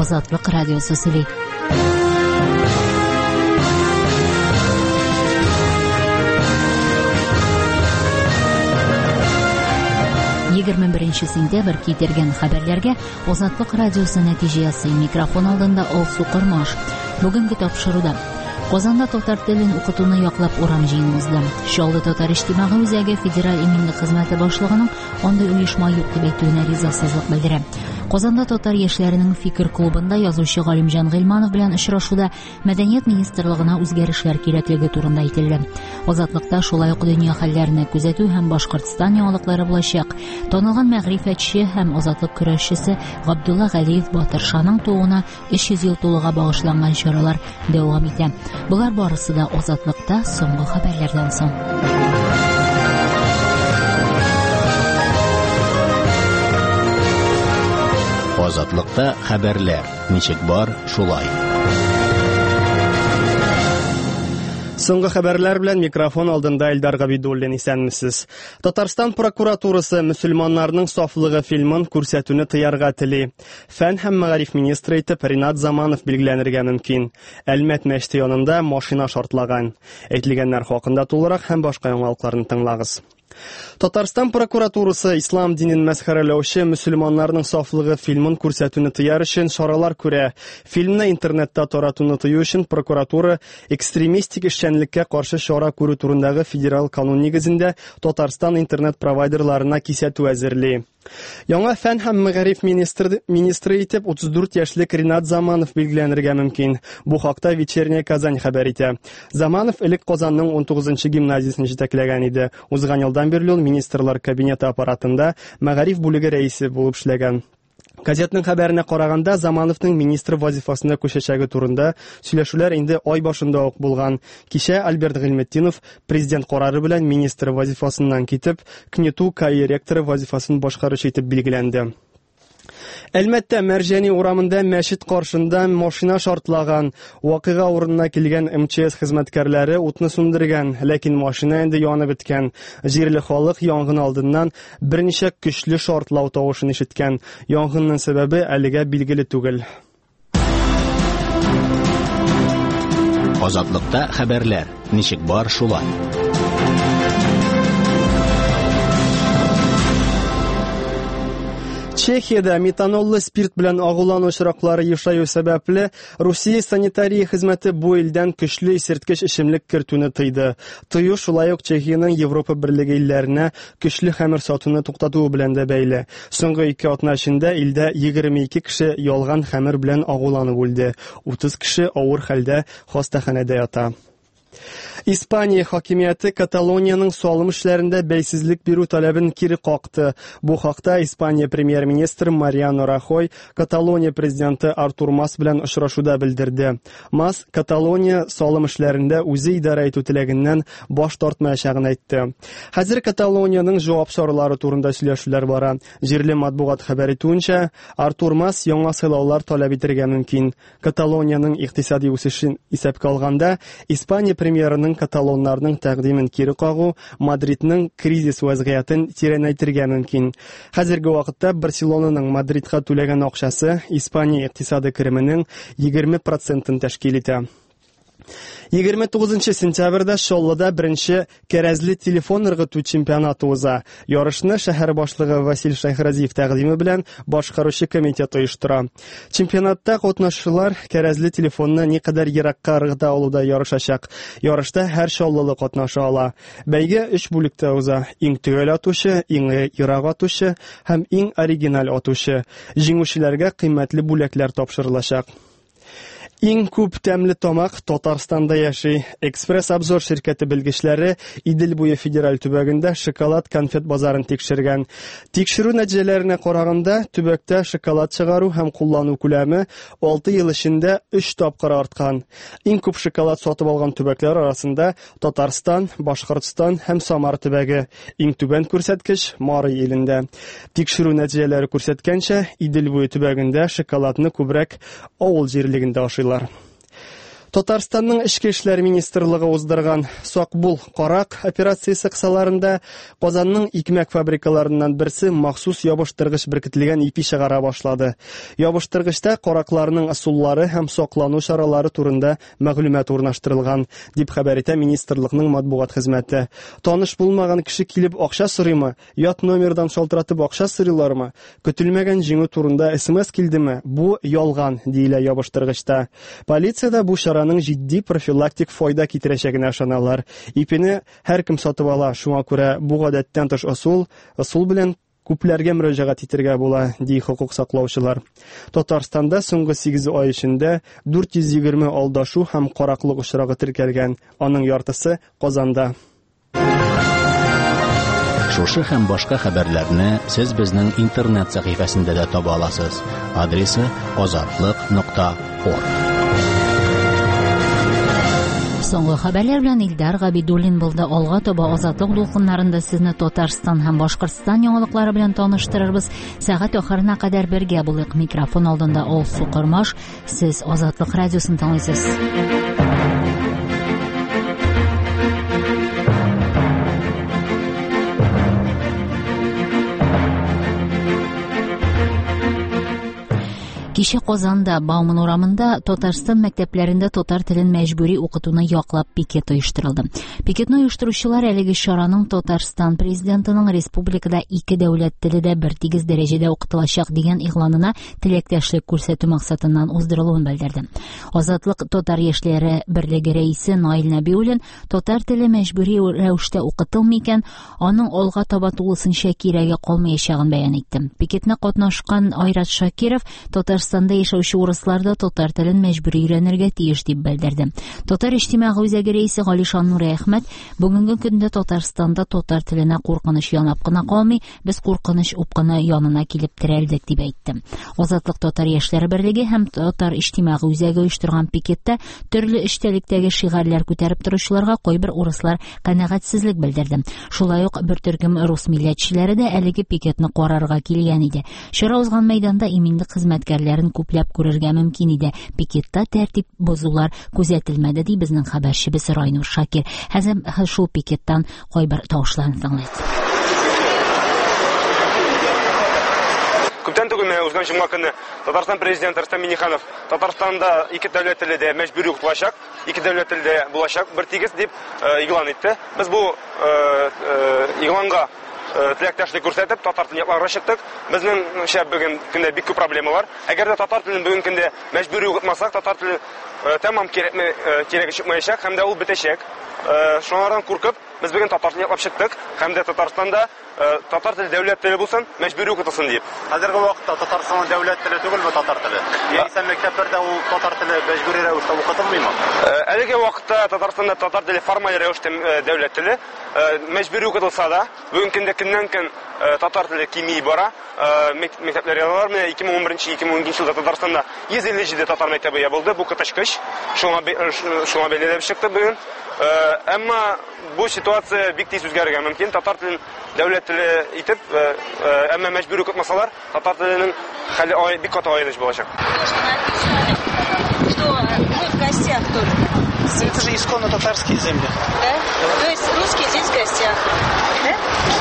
Азатлык радиосы сөйли. 21 сентябрь китергән хәбәрләргә Азатлык радиосы нәтиҗә ясый. Микрофон алдында Алсу Кормаш. Бүгенге тапшыруда Казанда татар телен укытуны яклап урам җыены узды. Шалды татар иҗтимагый үзәге федераль иминлек хезмәте башлыгының андый оешма юк дип әйтүенә ризасызлык белдерә. Казанда татар яшьләренең фикер клубында язучы Галимҗан Гыйльманов белән очрашуда Мәдәният министрлыгына үзгәрешләр кирәклеге турында әйтелде. Азатлыкта шулай ук дөнья хәлләренә күзәтү һәм Башкортстан яңалыклары булачак. Танылган мәгърифәтче һәм азатлык көрәшчесе Габдулла Галиев Батыршаның тууына 300 ел тулуга багышланган чаралар дәвам итә. Булар барысы да Азатлыкта соңгы хәбәрләрдән соң. Азатлыкта хәбәрләр. Ничек бар, шулай. Соңгы хәбәрләр белән микрофон алдында Илдар Габидуллин, исәнмесез. Татарстан прокуратурасы мөселманнарның сафлыгы фильмын күрсәтүне тыярга тели. Фән һәм мәгариф министры итеп Ринат Заманов билгеләнергә мөмкин. Әлмәт мәчете янында машина шартлаган. Әйтелгәннәр хакында тулырак һәм башка яңалыкларны тыңлагыз. Татарстан прокуратурасы ислам динен мәсхәрәләүче мөселманнарның сафлыгы фильмын күрсәтүне тыяр өчен чаралар күрә. Фильмны интернетта таратуны тыю өчен прокуратура экстремистик эшчәнлеккә каршы чара күрү турындагы федераль канун нигезендә Татарстан интернет провайдерларына кисәтү әзерли. Яңа фән һәм мәгариф министры итеп 34 яшьлек Ринат Заманов билгеләнергә мөмкин. Бу хакта Вечерняя Казань хәбәр итә. Заманов элек Казанның 19-нчы гимназиясын җитәкләгән иде. Узган елдан бирле ул министрлар кабинеты аппаратында мәгариф бүлеге рәисе булып эшләгән. Газетның хәбәренә караганда, Замановның министр вазифасына күчәчәге турында сөйләшүләр инде ай башында ук булган. Кичә Альберт Гыйльметдинов президент карары белән министр вазифасыннан китеп, КНИТУ КАИ ректоры вазифасын башкаручы итеп билгеләнде. Әлмәттә Мәрҗәни урамында мәчет каршында машина шартлаган. Вакыйга урынына килгән МЧС хезмәткәрләре утны сүндергән, ләкин машина инде янып беткән. Җирле халык янгын алдыннан берничә көчле шартлау тавышын ишеткән. Янгынның сәбәбе әлегә билгеле түгел. Азатлыкта хәбәрләр. Ничек бар, шулай. Чехиядә метаноллы спирт белән агулану очраклары ешаю сәбәпле Русия санитария хезмәте бу илдән көчле исерткеч эчемлек кертүне тыйды. Тыю шулай ук Чехиянең Европа берлеге илләренә көчле хәмер сатуны туктатуы белән дә бәйле. Соңгы 2 атна эчендә илдә 22 кеше ялган хәмер белән агуланып үлде. 30 кеше авыр хәлдә хастаханәдә ята. Испания хакимияте Каталониянең салым эшләрендә бәйсезлек бирү таләбен кире какты. Бу хакта Испания премьер-министры Мариано Рахой Каталония президенты Артур Мас белән очрашуда белдерде. Мас Каталония салым эшләрендә үзе идарә итү теләгеннән баш тартмаячагын әйтте. Хәзер Каталониянең җавап чаралары турында сөйләшүләр бара. Җирле матбугат хәбәр итүенчә, Артур Мас яңа сайлаулар таләп итәргә мөмкин. Каталониянең икътисади үсешен исәпкә алганда, Испания премьерының каталоннарның тәкъдимен кире кагу Мадридның кризис вазгыятын тирәнәйтергә мөмкин. Хәзерге вакытта Барселонаның Мадридка түләгән акчасы Испания икътисады кеременең 20% тәшкил итә. 29 сентябрьдә Шоллыда беренче кәрәзле телефон ыргыту чемпионаты уза. Ярышны шәһәр башлыгы Василий Шайхразиев тәкъдиме белән башкаручы комитет оештыра. Чемпионатта катнашучылар кәрәзле телефонны никадәр еракка ыргыта алуда ярышачак. Ярышта һәр шоллылы катнаша ала. Бәйге 3 бүлектә уза: иң төгәл атучы, иң ерак атучы һәм иң оригиналь атучы. Җиңүчеләргә кыйммәтле бүләкләр тапшырылачак. Иң күп тәмле тамак Татарстанда яши. Экспресс-обзор ширкәте белгечләре Идел буе федераль төбәгендә шоколад конфет базарын тикшергән. Тикшерү нәтиҗәләренә караганда, төбәктә шоколад чыгару һәм куллану күләме 6 ел эчендә 3 тапкыр арткан. Иң күп шоколад сатып алган төбәкләр арасында Татарстан, Башкортстан һәм Самар төбәге. Иң түбән күрсәткеч Марый илендә. Тикшерү нәтиҗәләре күрсәткәнчә, Идел буе төбәгендә шоколадны күбрәк авыл җирлегендә ашыйлар. Татарстанның Ішкі эшләр министрлыгы уздырган «Сак бул, карак» операциясе кысаларында Казанның икмәк фабрикаларыннан берсе махсус ябыштыргыч беркетелгән ипи чыгара башлады. Ябыштыргычта каракларның ысуллары һәм саклану чаралары турында мәгълүмат урнаштырылган, дип хәбәр итә министрлыкның матбугат хезмәте. Таныш булмаган кеше килеп акча сорыймы, ят номердан шалтыратып акча сорыйлармы, көтелмәгән җиңү турында SMS килдеме? Бу ялган, диелә ябыштыргычта. Полициядә бу чараның җитди профилактик файда китерәчәгенә ышаналар. Ипене һәркем сатып ала, шуңа күрә бу гадәттән тыш ысул белән күпләргә мөрәҗәгать итәргә була, ди хукук саклаучылар. Татарстанда соңгы 8 ай эчендә 420 алдашу һәм караклык очрагы теркәлгән, аның яртысы Казанда. Шушы һәм башка хәбәрләрне сез безнең интернет сәхифәсендә дә таба аласыз. Адресы azatlyk.org. Соңгы хәбәрләр белән Илдар Габидуллин булды. Алга таба азатлык дулкыннарында сезне Татарстан һәм Башкортстан яңалыклары белән таныштырырбыз. Сәгать ахырына кадәр бергә булыйк. Микрофон алдында Алсу Кырмаш. Сез Азатлык радиосын тыңлыйсыз. Кичә Казанда, Бауман урамында Татарстан мәктәпләрендә татар телен мәҗбүри укытуны яклап пикет оештырылды. Пикетны оештыручылар әлеге чараның Татарстан президентының республикада 2 дәүләт теледә бертигез дәрәҗәдә укытылачак дигән игъланына теләктәшлек күрсәтү максатыннан уздырылуын белдерде. Азатлык татар яшьләре берлеге рәисе Наил Нәбиуллин татар теле мәҗбүри рәвештә укытылмый икән, аның алга таба тулысынча кирәге калмаячагын бәян итте. Пикетне катнашкан Айрат Шакиров Татарстанда яшәүче урысларда татар телен мәҗбүри өйрәнергә тиеш дип белдерде. Татар иҗтимагый үзәге рәисе Галишан Нурый Әхмәт бүгенге көндә Татарстанда татар теленә куркыныч янап кына калмый, без куркыныч упкыны янына килеп терәлдек дип әйтте. Азатлык татар яшьләре берлеге һәм татар иҗтимагый үзәге оештырган пикетта төрле эчтәлектәге шигырьләр күтәреп торучыларга кайбер урыслар канәгатьсезлек белдерде. Шулай ук бер төркем рус милләтчеләре дә әлеге пикетны карарга килгән иде. Чара узган мәйданда иминлек хезмәткәрләрен күпләп күрергә мөмкин иде. Пикетта тәртип бозулар күзәтелмәде, ди безнең хәбәрчебез Райнур Шакир. Хәзер шул пикеттан кайбер тавышларны тыңлыйк. Күптән түгел узган җомга көнне Татарстан президенты Рөстәм Миңнеханов Татарстанда 2 дәүләт телендә мәҗбүри укытылачак, 2 дәүләт телендә булачак, бер тигез дип игълан итте. Без бу игъланга теләктәшлек күрсәтеп татар телен якларга чыктык. Безнең бүген көндә бик күп проблемалар. Әгәр дә татар телен бүген көндә мәҗбүри укытмасак, татар теле тәмам кирәге чыкмаячак һәм дә ул бетәчәк. Шуннан куркып, без бүген татар телен яклап чыктык һәм дә Татарстанда татар теле дәүләт теле булсын, мәҗбүри укытылсын дип. Хәзерге вакытта Татарстанның дәүләт теле түгелме татар теле? Яисә мәктәпләрдә ул татар теле мәҗбүри рәвештә укытылмыймы? Әлеге вакытта Татарстанда татар теле формаль рәвештә дәүләт теле, мәҗбүри укытылса да, бүген көндә көннән-көн татар теле кими бара. Мәктәпләр яналар. 2011-2012 елда Татарстанда 157 татар мәктәбе ябылды. Бу коточкыч. Шуңа бәйләнеп чыкты бүген. Әмма бу ситуация бик тиз үзгәрергә мөмкин. Татар телен дәүләт теле итеп, әмма мәҗбүри укытмасалар, татар теленең хәле бик каты аерыш булачак. Что мы в гостях только. Это же исконно татарские земли. Да? То есть русские здесь в гостях. Да?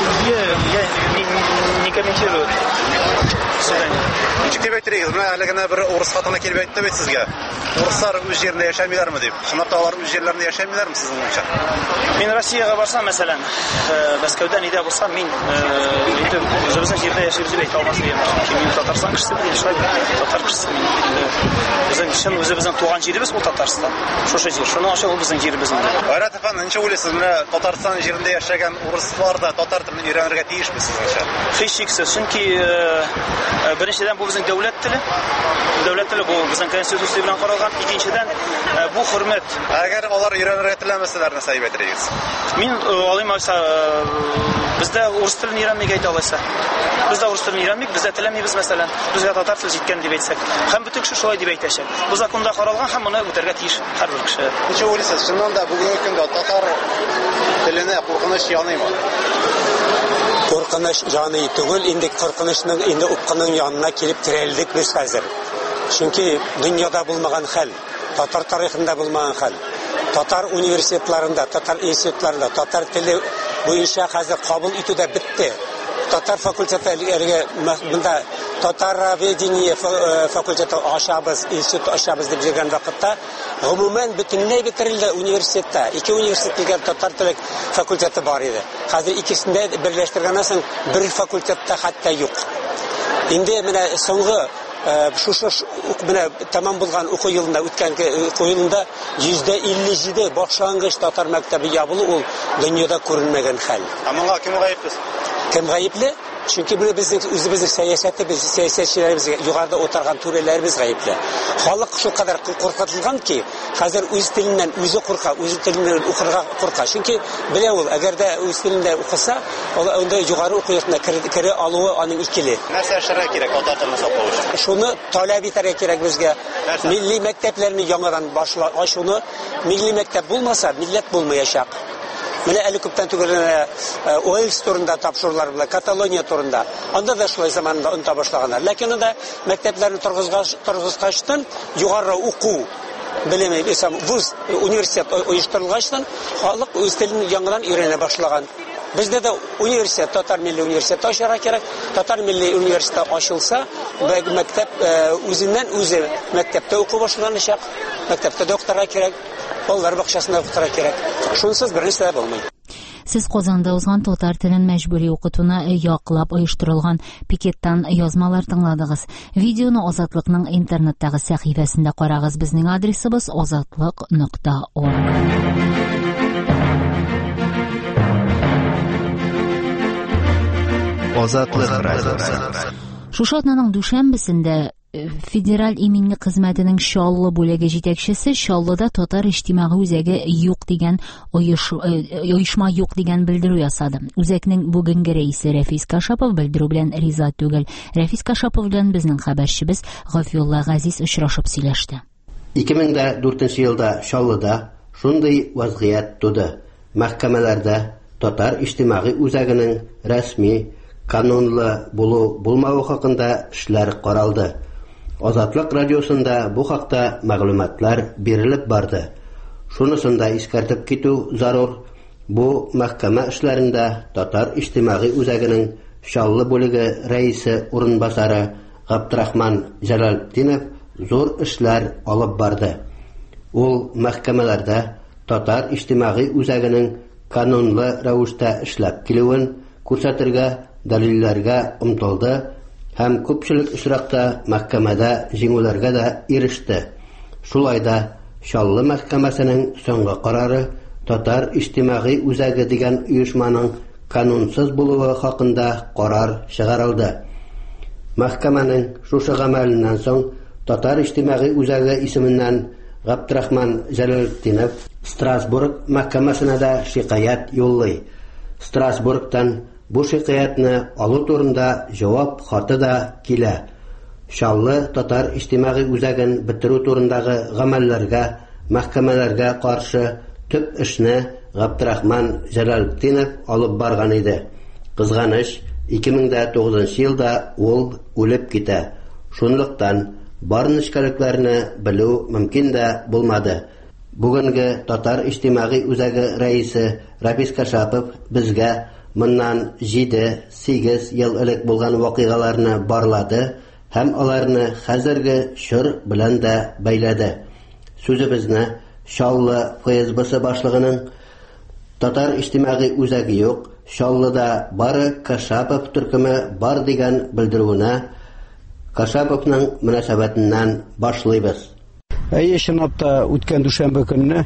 Я не комментирую. Ничек дип әйтергез? Менә әлегә бер урыс хатына килеп әйтте бит сезгә. Урыслар үз җирендә яшәмиләрме дип. Шунда алар үз җирләрендә яшәмиләрме сезнең уйча? Мин Россиягә барсам, мәсәлән, Мәскәүдән идә булсам, мин үзебезнең җирдә яшәп дип әйтә алмас идем. Мин Татарстан кешесе дип татар кешесе. Безнең үзебезнең туган җиребез ул Татарстан. Шушы җир. Шуның өчен ул безнең җиребез инде. Айрат әфәнде, ничә уйлыйсыз, менә Татарстан җирендә яшәгән урыслар да татар телен өйрәнергә тиешме сезгәчә? Һичшиксез, чөнки беренчедән бу безнең дәүләт теле. Дәүләт теле бу безнең конституция белән каралган. Икенчедән бу хөрмәт. Әгәр алар өйрәнергә теләмәсәләр, нәрсә дип әйтергез? Мин алыйм алса, бездә урыс телен өйрәнмәгә әйтә алайса. Бездә урыс телен өйрәнмик, бездә теләмибез мәсәлән. Безгә татар теле җиткән дип әйтсәк, һәм бөтен кеше шулай дип әйтәчәк. Бу законда каралган һәм моны үтәргә тиеш һәрбер кеше. Ничә уйлыйсыз, шуннан да бүгенге көндә татар теленә куркыныч яныймы? Куркыныч яный түгел, инде куркынычның инде упкының янына килеп терәлдек без хәзер. Чөнки дөньяда булмаган хәл. татар тарихында булмаган хәл. Татар университетларында, татар институтларында, татар теле буенча хәзер кабул итүдә бетте. Татар факультетларына монда татароведение факультеты ашабыз, институт ашабыз дип дигән вакытта гомумән бөтенләй бетерелде университетта. 2 университетка татар теле факультеты бар иде. Хәзер икесендә берләштергәннән соң бер факультетта хәтта юк. Инде менә соңгы шушы менә тәмам булган уку елында үткән уку елында 57 башлангыч татар мәктәбе ябылу ул дөньяда күренмәгән хәл. Моңа кем гаепле? Кем гаепле? Чөнки бу безнең үзебезнең сәясәтебез, сәясәтчеләребез, югарыда утырган түрәләребез гаепле. Халык шул кадәр куркытылган ки, хәзер үз теленнән үзе курка, үз теленнән укырга курка. Чөнки белә ул, әгәр дә үз телендә укыса, ул анда югары уку йортына кере алуы аның икеле. Нәрсә эшләргә кирәк татар телен саклау өчен? Шуны таләп итәргә кирәк безгә. Милли мәктәпләрне яңадан ачуны, милли мәктәп булмаса, милләт булмаячак. Менә әле күптән түгел Уэльс турында тапшырулар була, Каталония турында. Анда да шулай заманында оныта башлаганнар. Ләкин анда мәктәпләрне торгызгачтан югары уку белеме, вуз, университет оештырылгачтан халык үз телен яңадан өйрәнә башлаган. Бездә дә университет, татар милли университет ачарга кирәк. Татар милли университеты ачылса, мәктәп үзеннән-үзе мәктәптә уку башланачак. Мәктәптә докторга кирәк. Балалар бакчасында укытырга кирәк. Шунсыз бернәрсә дә булмый. Сез Казанда узган татар телен мәҗбүри укытуны яклап оештырылган пикеттан язмалар тыңладыгыз. Видеоны Азатлыкның интернеттагы сәхифәсендә карагыз. Безнең адресыбыз azatlyk.org. Азатлык радиосы. Шушы атнаның дүшәмбесендә Федераль иминлек хезмәтенең Чаллы бүлеге җитәкчесе Чаллыда татар иҗтимагый үзәге юк дигән оешма юк дигән белдерү ясады. Үзәкнең бүгенге рәисе Рәфис Кашапов белдерү белән риза түгел. Рәфис Кашапов белән безнең хәбәрчебез Гафиулла Газиз очрашып сөйләште. 2004 елда Чаллыда шундый вазгыять туды. Мәхкәмәләрдә татар иҗтимагый үзәгенең рәсми канунлы булмауы хакында эшләр каралды. Азатлык радиосында бу хакта мәгълүматлар бирелеп барды. Шунысында искәртеп китү зарур. Бу мәхкәмә эшләрендә татар иҗтимагый үзәгенең Чаллы бүлеге рәисе урынбасары Габдрахман Җәләлетдинов зур эшләр алып барды. Ул мәхкәмәләрдә татар иҗтимагый үзәгенең канунлы рәвештә эшләп килүен күрсәтергә, дәлилләргә омтылды һәм күпчелек очракта мәхкәмәдә җиңүләргә дә иреште. Шулай да Чаллы мәхкәмәсенең соңгы карары татар иҗтимагый үзәге дигән оешманың канунсыз булуы хакында карар чыгарылды. Мәхкәмәнең шушы гамәленнән соң татар иҗтимагый үзәге исеменнән Габдрахман Җәләлетдинов Страсбург мәхкәмәсенә дә шикаят юллый. Страсбургтан бу шикаятны алу турында җавап хаты да килә. Чаллы татар иҗтимагый үзәген бетерү турындагы гамәлләргә, мәхкәмәләргә каршы төп эшне Габдрахман Җәләлетдинов алып барган иде. Кызганыч, 2009 елда ул үлеп китә. Шунлыктан бар нечкәлекләрне белү мөмкин дә булмады. Бүгенге татар иҗтимагый үзәге рәисе Рәфис Кашапов безгә моннан 7-8 ел элек булган вакыйгаларны барлады һәм аларны хәзерге чор белән дә бәйләде. Сүзебезне Чаллы ФСБ башлыгының татар иҗтимагый үзәге юк, Чаллыда бары Кашапов төркеме бар дигән белдерүенә Кашаповның мөнәсәбәтеннән башлыйбыз. Чынлапта үткән дүшәмбе көнне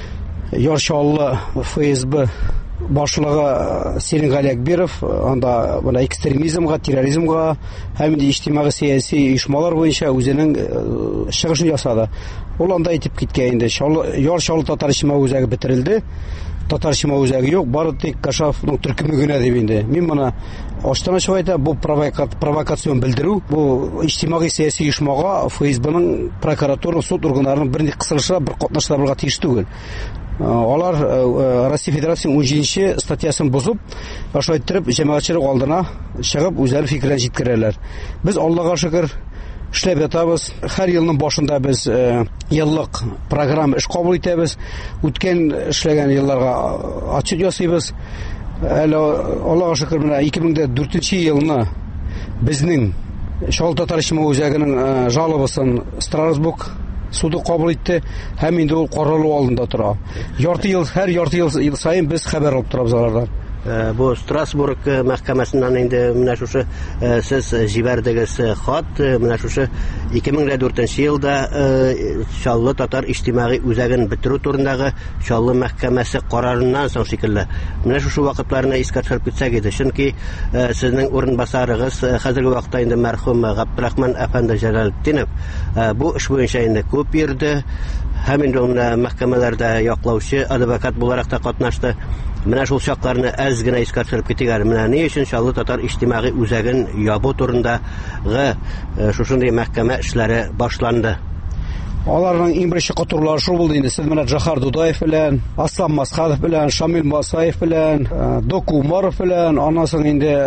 Чаллы ФСБ башлыгы Селин Галиакберов анда экстремизмга, терроризмга һәм иҗтимагый сәяси оешмалар буенча үзенең чыгышын ясады. Ул анда әйтеп киткән инде, Чаллы татар иҗтимагый үзәге бетерелде. Татар иҗтимагый үзәге юк, бары тик Кашаповның төркеме генә дип инде. Мин моны аштан-ачык әйтәм, бу провокацион белдерү, бу иҗтимагый сәяси оешмага ФСБның прокуратура, суд органнарының бер кысылышы, бер катнашлыгы булырга тиеш түгел. Алар Россия Федерациясының 17 статьясын бозып, аша иттереп җәмәгатьчелек алдына чыгып үзләре фикерләрен җиткерәләр. Без Аллага шөкер эшләп ятабыз. Һәр елның башында без еллык программа эш кабул итәбез. Үткән эшләгән елларга отчет ясыйбыз. Әле Аллаһка шөкер, менә 2004 елны безнең Шал татар ичмау үзәгенең жалобасын Страсбург суды кабул итте һәм инде ул каралу алдында тора. Һәр ярты ел сайын без хәбәр алып торабыз алардан. Бу Страсбург мәхкәмәсеннән инде менә шушы сез җибәрдегез хат, менә шушы 2004 елда Чаллы татар иҗтимагый үзәген бетерү турындагы Чаллы мәхкәмәсе карарыннан соң шикелле. Менә шушы вакытларны искә төшереп китсәк иде, чөнки сезнең урынбасарыгыз хәзерге вакытта инде мәрхүм Габдрахман әфәнде Җәләлетдинов бу эш буенча инде күп йөрде һәм инде мәхкәмәләрдә яклаучы адвокат буларак та катнашты. Менә шул чакларны әз генә искә төшереп китәләр. Менә ни өчен Чаллы татар иҗтимагый үзәген ябу турындагы шушындый мәхкәмә эшләре башланды. Аларның иң беренче катырлары шул булды инде. Сез менә Джахар Дудаев белән, Аслан Масхадов белән, Шамил Масаев белән, Доку Умаров белән, аннан соң инде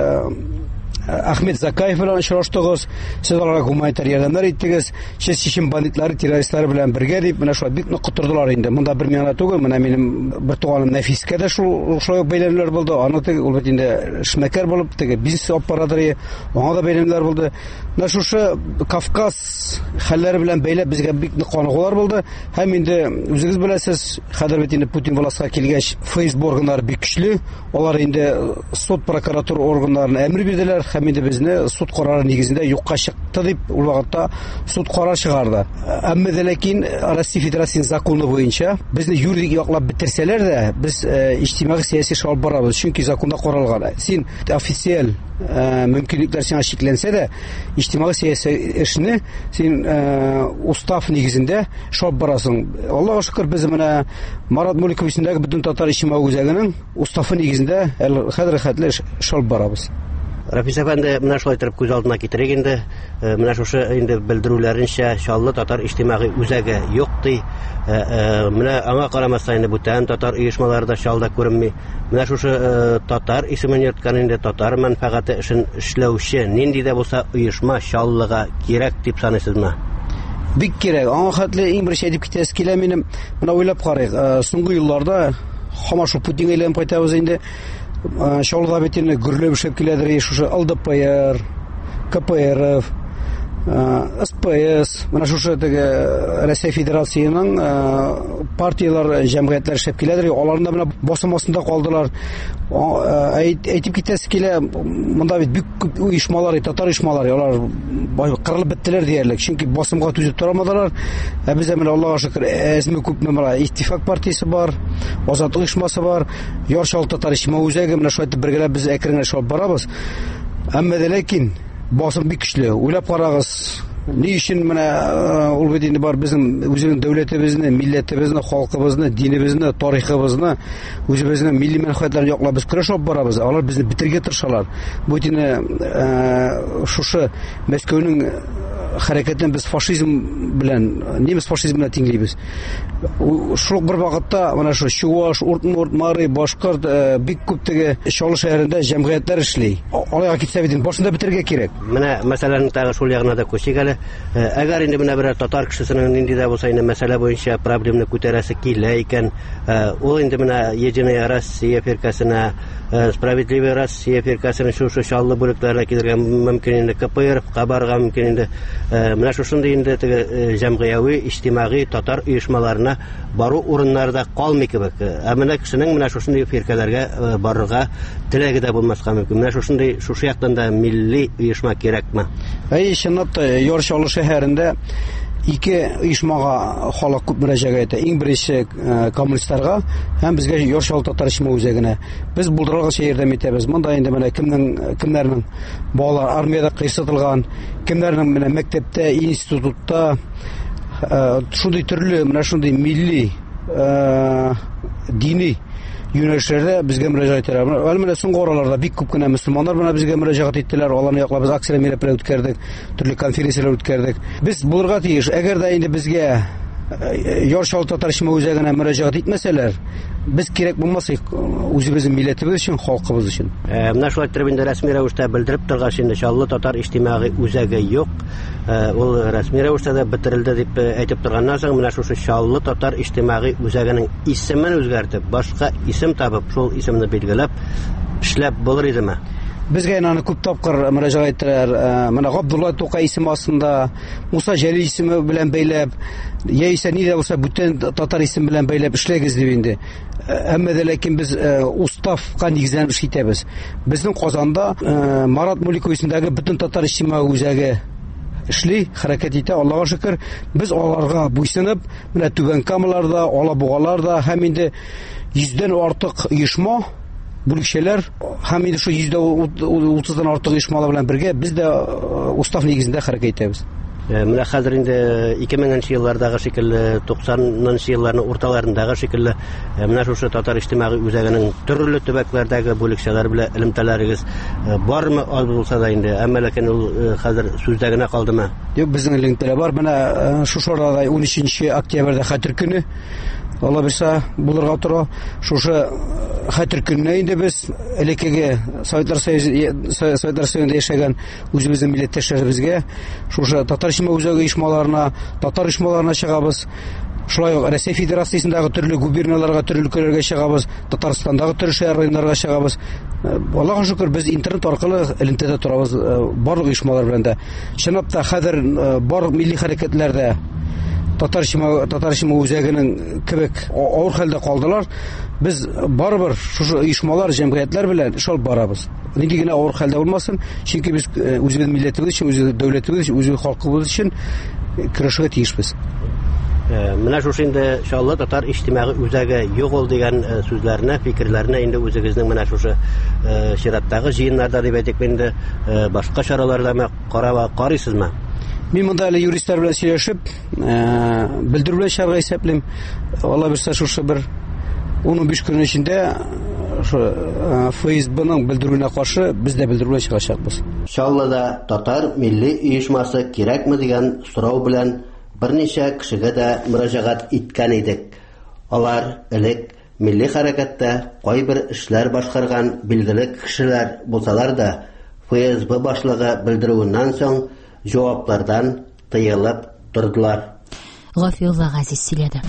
Ахмед Закаев белән очраштыгыз. Сез аларга гуманитар ярдәмнәр иттегез. Чечен бандитлары, террористлар белән бергә дип, менә шулай бик нык котырдылар инде. Монда бер миңа түгел, менә минем бер туганым Нәфискә дә шулай бәйләнүләр булды. Аны ул бит инде эшмәкәр булып, теге бизнес операторы, аңа да бәйләнүләр булды. Менә шушы Кавказ хәлләре белән бәйләп безгә бик нык каныгулар булды. Һәм инде үзегез беләсез, хәзер бит инде Путин властька килгәч, ФСБ органнары бик көчле. Алар инде суд, прокуратура органнарына әмер бирделәр. Һәм инде безне суд карары нигезендә юкка чыкты дип ул вакытта суд карар чыгарды. Әмма ләкин Россия Федерациясының законы буенча безне юридик яклап бетерсәләр дә, без иҗтимагый сиясәт эш алып барабыз, чөнки законда каралган. Син официаль мөмкинлекләр сиңа шикләнсә дә, иҗтимагый сиясәт эшне син устав нигезендә шап барасың. Аллаһка шөкер, без менә Марат Муликовичтәге бөтен татар иҗтимагый үзәгенең уставы нигезендә хәзер хәтле шап барабыз. Рафис әфәнде, менә шулай итеп күз алдына китерик инде. Менә шушы инде белдерүләренчә Чаллы татар иҗтимагый үзәге юк ди. Менә аңа карамастан инде бүтән татар оешмалары да Чаллыда күренми. Менә шушы татар исемен йөрткән инде татар мәнфәгате эшен эшләүче нинди дә булса оешма Чаллыга кирәк дип саныйсызмы? Бик кирәк. Аңа хәтле иң беренче дип китәс килә минем. Менә уйлап карыйк. Соңгы елларда һаман шул Путинга әйләнеп кайтабыз инде. Чаллыда бит инде гөрләп эшләп киләдер, шушы ЛДПР, КПРФ, СПС, менә шушы теге Россия Федерациясының партиялар, җәмгыятьләр эшләп киләдер, аларны менә басым астында калдылар. Әйтеп китәсе килә, монда бит бик күп оешмалар, татар оешмалары, алар кырылып беттеләр диярлек, чөнки басымга түзеп тора алмадылар. Без менә Аллаһка шөкер, әзме күпме менә Иттифак партиясе бар, Азат оешмасы бар, Яршал татар иҗтимагый үзәге, менә шулай итеп бергәләп без әкренләп шулап барабыз. Әмма ләкин басым бик көчле. Уйлап карагыз, ни өчен менә ул бит инде бар безнең үзенең дәүләтебезне, милләтебезне, халкыбызны, динебезне, тарихыбызны, үзебезнең милли мәнфәгатьләрне яклап без көрәш алып барабыз. Алар безне битергә тырышалар. Бу инде шушы Мәскәүнең хәрәкәтен без фашизм белән, немец фашизм белән тиңлибез. Шул бер вакытта менә шу Чуваш, Уртнурт, Мары, Башкорт бик күп теге Чаллы шәһәрендә җәмгыятьләр эшли. Аларга китсә бит башында битергә кирәк. Менә мәсьәләнең тагы шул ягына да күчик әле. Әгәр инде менә бер татар кешесенең нинди дә булса инде мәсьәлә буенча проблеманы күтәрәсе килә икән, ул инде менә Единая Россия фиркасына, Справедливая Россия фиркасына шушы Чаллы бүлекләренә килергә мөмкин инде, КПРФ-ка барырга мөмкин инде. Менә шушындый инде теге җәмгыяви, иҗтимагый татар оешмаларына бару урыннарында калмый кебек. Менә кешенең менә шушындый фиркаларга барырга теләге дә булмаска мөмкин. Менә шушындый шушы яктан да милли оешма кирәкме? Чынлап та Чаллы шәһәрендә ике оешмага халык күп мөрәҗәгать итә. Иң беренче коммунистларга һәм безгә Чаллы татар иҗтимагый үзәгенә. Без булдырылганча ярдәм итәбез. Монда инде менә кемнәрнең балалар армиядә кыйсытылган, кемнәрнең менә мәктәптә, институтта шундый төрле менә шундый милли дини юнәлешләрдә безгә мөрәҗәгать итәләр. Әле менә соңгы араларда бик күп кенә мөселманнар менә безгә мөрәҗәгать иттеләр. Аларны яклап без акцияләр, мероприятияләр үткәрдек, төрле конференцияләр үткәрдек. Без булырга тиеш. Әгәр дә инде безгә Яршал татар ишмә үзәгенә мөрәҗәгать итмәсәләр, без кирәк булмасак үзебезнең милләтебез өчен, халкыбыз өчен. Менә шулай итеп инде рәсми рәвештә белдереп торгач, инде Чаллы татар иҗтимагый үзәге юк. Ул рәсми рәвештә дә бетерелде дип әйтеп торганнан соң, менә шушы Чаллы татар иҗтимагый үзәгенең исемен үзгәртеп, башка исем табып, шул исемне билгеләп эшләп булыр идеме? Безгә аны күп тапкыр мөрәҗәгать иттеләр. Менә Габдулла Тукай исеме астында, Муса Җәлил исеме белән бәйләп, яисә нидә булса бүтән татар исеме белән бәйләп эшләгез дип инде. Әмма дә ләкин без уставка нигезләнеп эш итәбез. Безнең Казанда Марат Муликов исемендәге бүтән татар иҗтимагый үзәге эшли, хәрәкәт итә. Аллаһка шөкер, без аларга буйсынып, менә Түбән Камаларда, Алабугаларда һәм инде 100дән артык оешма бүлекчәләр һәм инде шу 130дан артык оешмалар белән бергә без дә устав нигезендә хәрәкәт итәбез. Менә хәзер инде 2000нче еллардагы шикелле, 90нчы елларның урталарындагы шикелле, менә шушы татар иҗтимагый үзәгенең төрле төбәкләрдәге бүлекчәләр белән элемтәләрегез бармы, аз булса да инде, әмма ләкин ул хәзер сүздә генә калдымы? Юк, безнең элемтәләр бар. Менә шушы арада 13 октябрьдә Хәтер көне Алла берсә булырга тора. Шушы Хәтер көнне инде без элеккеге Советлар Союзында яшәгән үзебезнең милләттәшләребезгә шушы татар ишмә үзәге оешмаларына, татар оешмаларына чыгабыз. Шулай ук Россия Федерациясендәге төрле губернияларга, төрле өлкәләргә чыгабыз, Татарстандагы төрле шәһәр районнарга чыгабыз. Аллаһка шөкер, без интернет аркылы элемтәдә торабыз барлык оешмалар белән дә. Чынлап та хәзер барлык милли хәрәкәтләрдә татар ишмә үзәгенең кебек авыр хәлдә калдылар. Без барыбер шушы оешмалар, җәмгыятьләр белән эш алып барабыз. Нинди генә авыр хәлдә булмасын, чөнки без үзебезнең милләтебез өчен, үзебезнең дәүләтебез өчен, үзебезнең халкыбыз өчен көрәшергә тиешбез. Менә шушы инде Чаллы татар иҗтимагый үзәге юк ул дигән сүзләрне, фикерләрне инде үзегезнең менә шушы чираттагы җыеннарда дип әйтик, инде башка чараларда карыйсызмы? Мин монда әле юристлар белән сөйләшеп, белдерүләр чыгарга исәплим. Алла берсә шушы бер 15 көн эчендә ФСБның белдерүенә каршы без дә белдерүләр чыгачакбыз. Чаллыда татар милли оешмасы кирәкме дигән сорау белән берничә кешегә дә мөрәҗәгать иткән идек. Алар элек милли хәрәкәттә кайбер эшләр башкарган билгеле кешеләр булсалар да, ФСБ башлыгы белдерүеннән соң җаваплардан тыелып тордылар. Гафиулла Газиз сөйләде.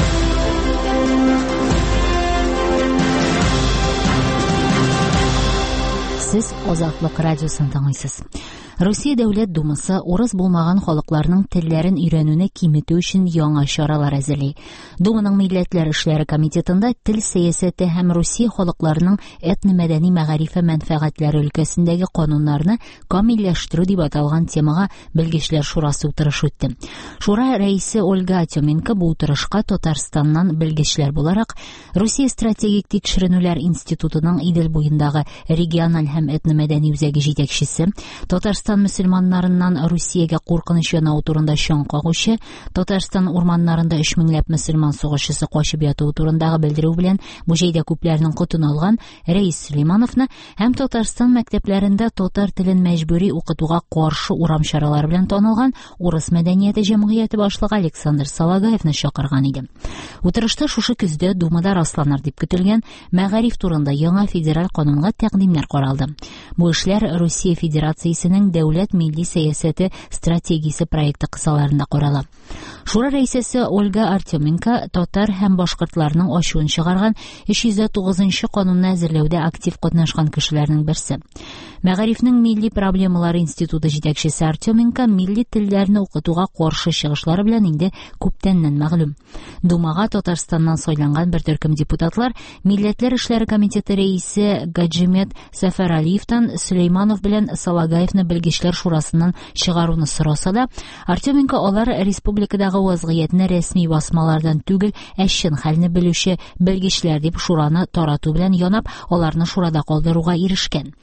Сез Азатлык радиосын тыңлыйсыз. Россия Дәүләт Думасы урыс булмаган халыкларның телләрен өйрәнүне киметү өчен яңа чаралар әзерли. Думаның Милләтләр эшләре комитетында тел сәясәте һәм Россия халыкларының этно-мәдәни мәгарифе мәнфәгатьләре өлкәсендәге кануннарны камилләштерү дип аталган темага белгечләр шурасы утырышы үтте. Шура рәисе Ольга Артеменко бу утырышка Татарстаннан белгечләр буларак Россия стратегик тикшеренүләр институтының Идел буендагы региональ һәм этно-мәдәни үзәге җитәкчесе, Татарстан мөселманнарыннан Россиягә куркыныч янау турында чаң кагучы, Татарстан урманнарында 3000ләп мөселман сугышчысы качып ятуы турындагы белдерү белән бу җәйдә күпләрнең котын алган Рәис Сөлеймановны һәм Татарстан мәктәпләрендә татар телен мәҗбүри укытуга каршы урам чаралары белән танылган Урыс мәдәнияте җәмгыяте башлыгы Александр Салагаевны чакырган иде. Утырышта шушы көздә Думада расланыр дип көтелгән мәгариф турында яңа федераль канунга тәкъдимнәр каралды. Бу эшләр Россия Федерациясенең дәүләт милли сәясәте стратегиясе проекты кысаларында карала. Шура рәисәсе Ольга Артеменко татар һәм башкортларның ачуын чыгарган 309-нчы канунны әзерләүдә актив катнашкан кешеләрнең берсе. Мәгарифнең милли проблемалар институты җитәкчесе Артеменко милли телләрне укытуга каршы чыгышлары белән инде күптәннән мәгълүм. Думага Татарстаннан сайланган бер төркем депутатлар Милләтләр эшләре комитеты рәисе Гаджимет Сәфәралиевтан Сөлейманов белән Салагаевны белгечләр шурасыннан чыгаруны сораса да, Артеменко алар республикадагы вазгыятьне рәсми басмалардан түгел, чын хәлне белүче белгечләр дип шураны тарату белән янап, аларны шурада калдыруга ирешкән.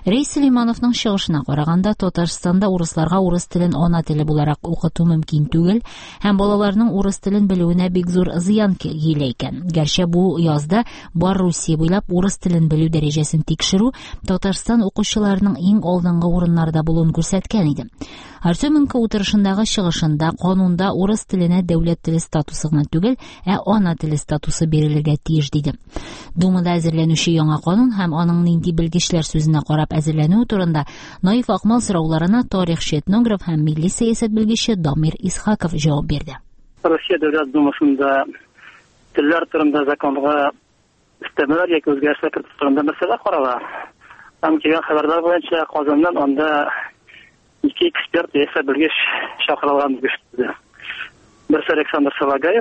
Рейс Сулеймановның чыгышына караганда, Татарстанда урысларга урыс телен ана теле буларак укыту мөмкин түгел һәм балаларның урыс телен белүенә бик зур зыян килә икән. Гәрчә бу язда бар Русия буйлап урыс телен белү дәрәҗәсен тикшерү Татарстан укучыларының иң алдынгы урыннарда булуын күрсәткән иде. Артеменко утырышындагы чыгышында канунда урыс теленә дәүләт теле статусы гына түгел, ана теле статусы бирелергә тиеш диде. Думада әзерләнүче яңа канун һәм аның нинди белгечләр сүзенә карап әзерләнүе турында Наиф Акмал сорауларына тарихчы, этнограф һәм милли сәясәт белгече Дамир Исхаков җавап бирде. Россия Дәүләт Думасында телләр турында законга өстәмәләр яки үзгәрешләр кертү турында мәсьәлә карала. Һәм килгән хәбәрләр буенча Казаннан анда 2 эксперт яисә белгеч чакырылган дип. Берсе Александр Салагаев,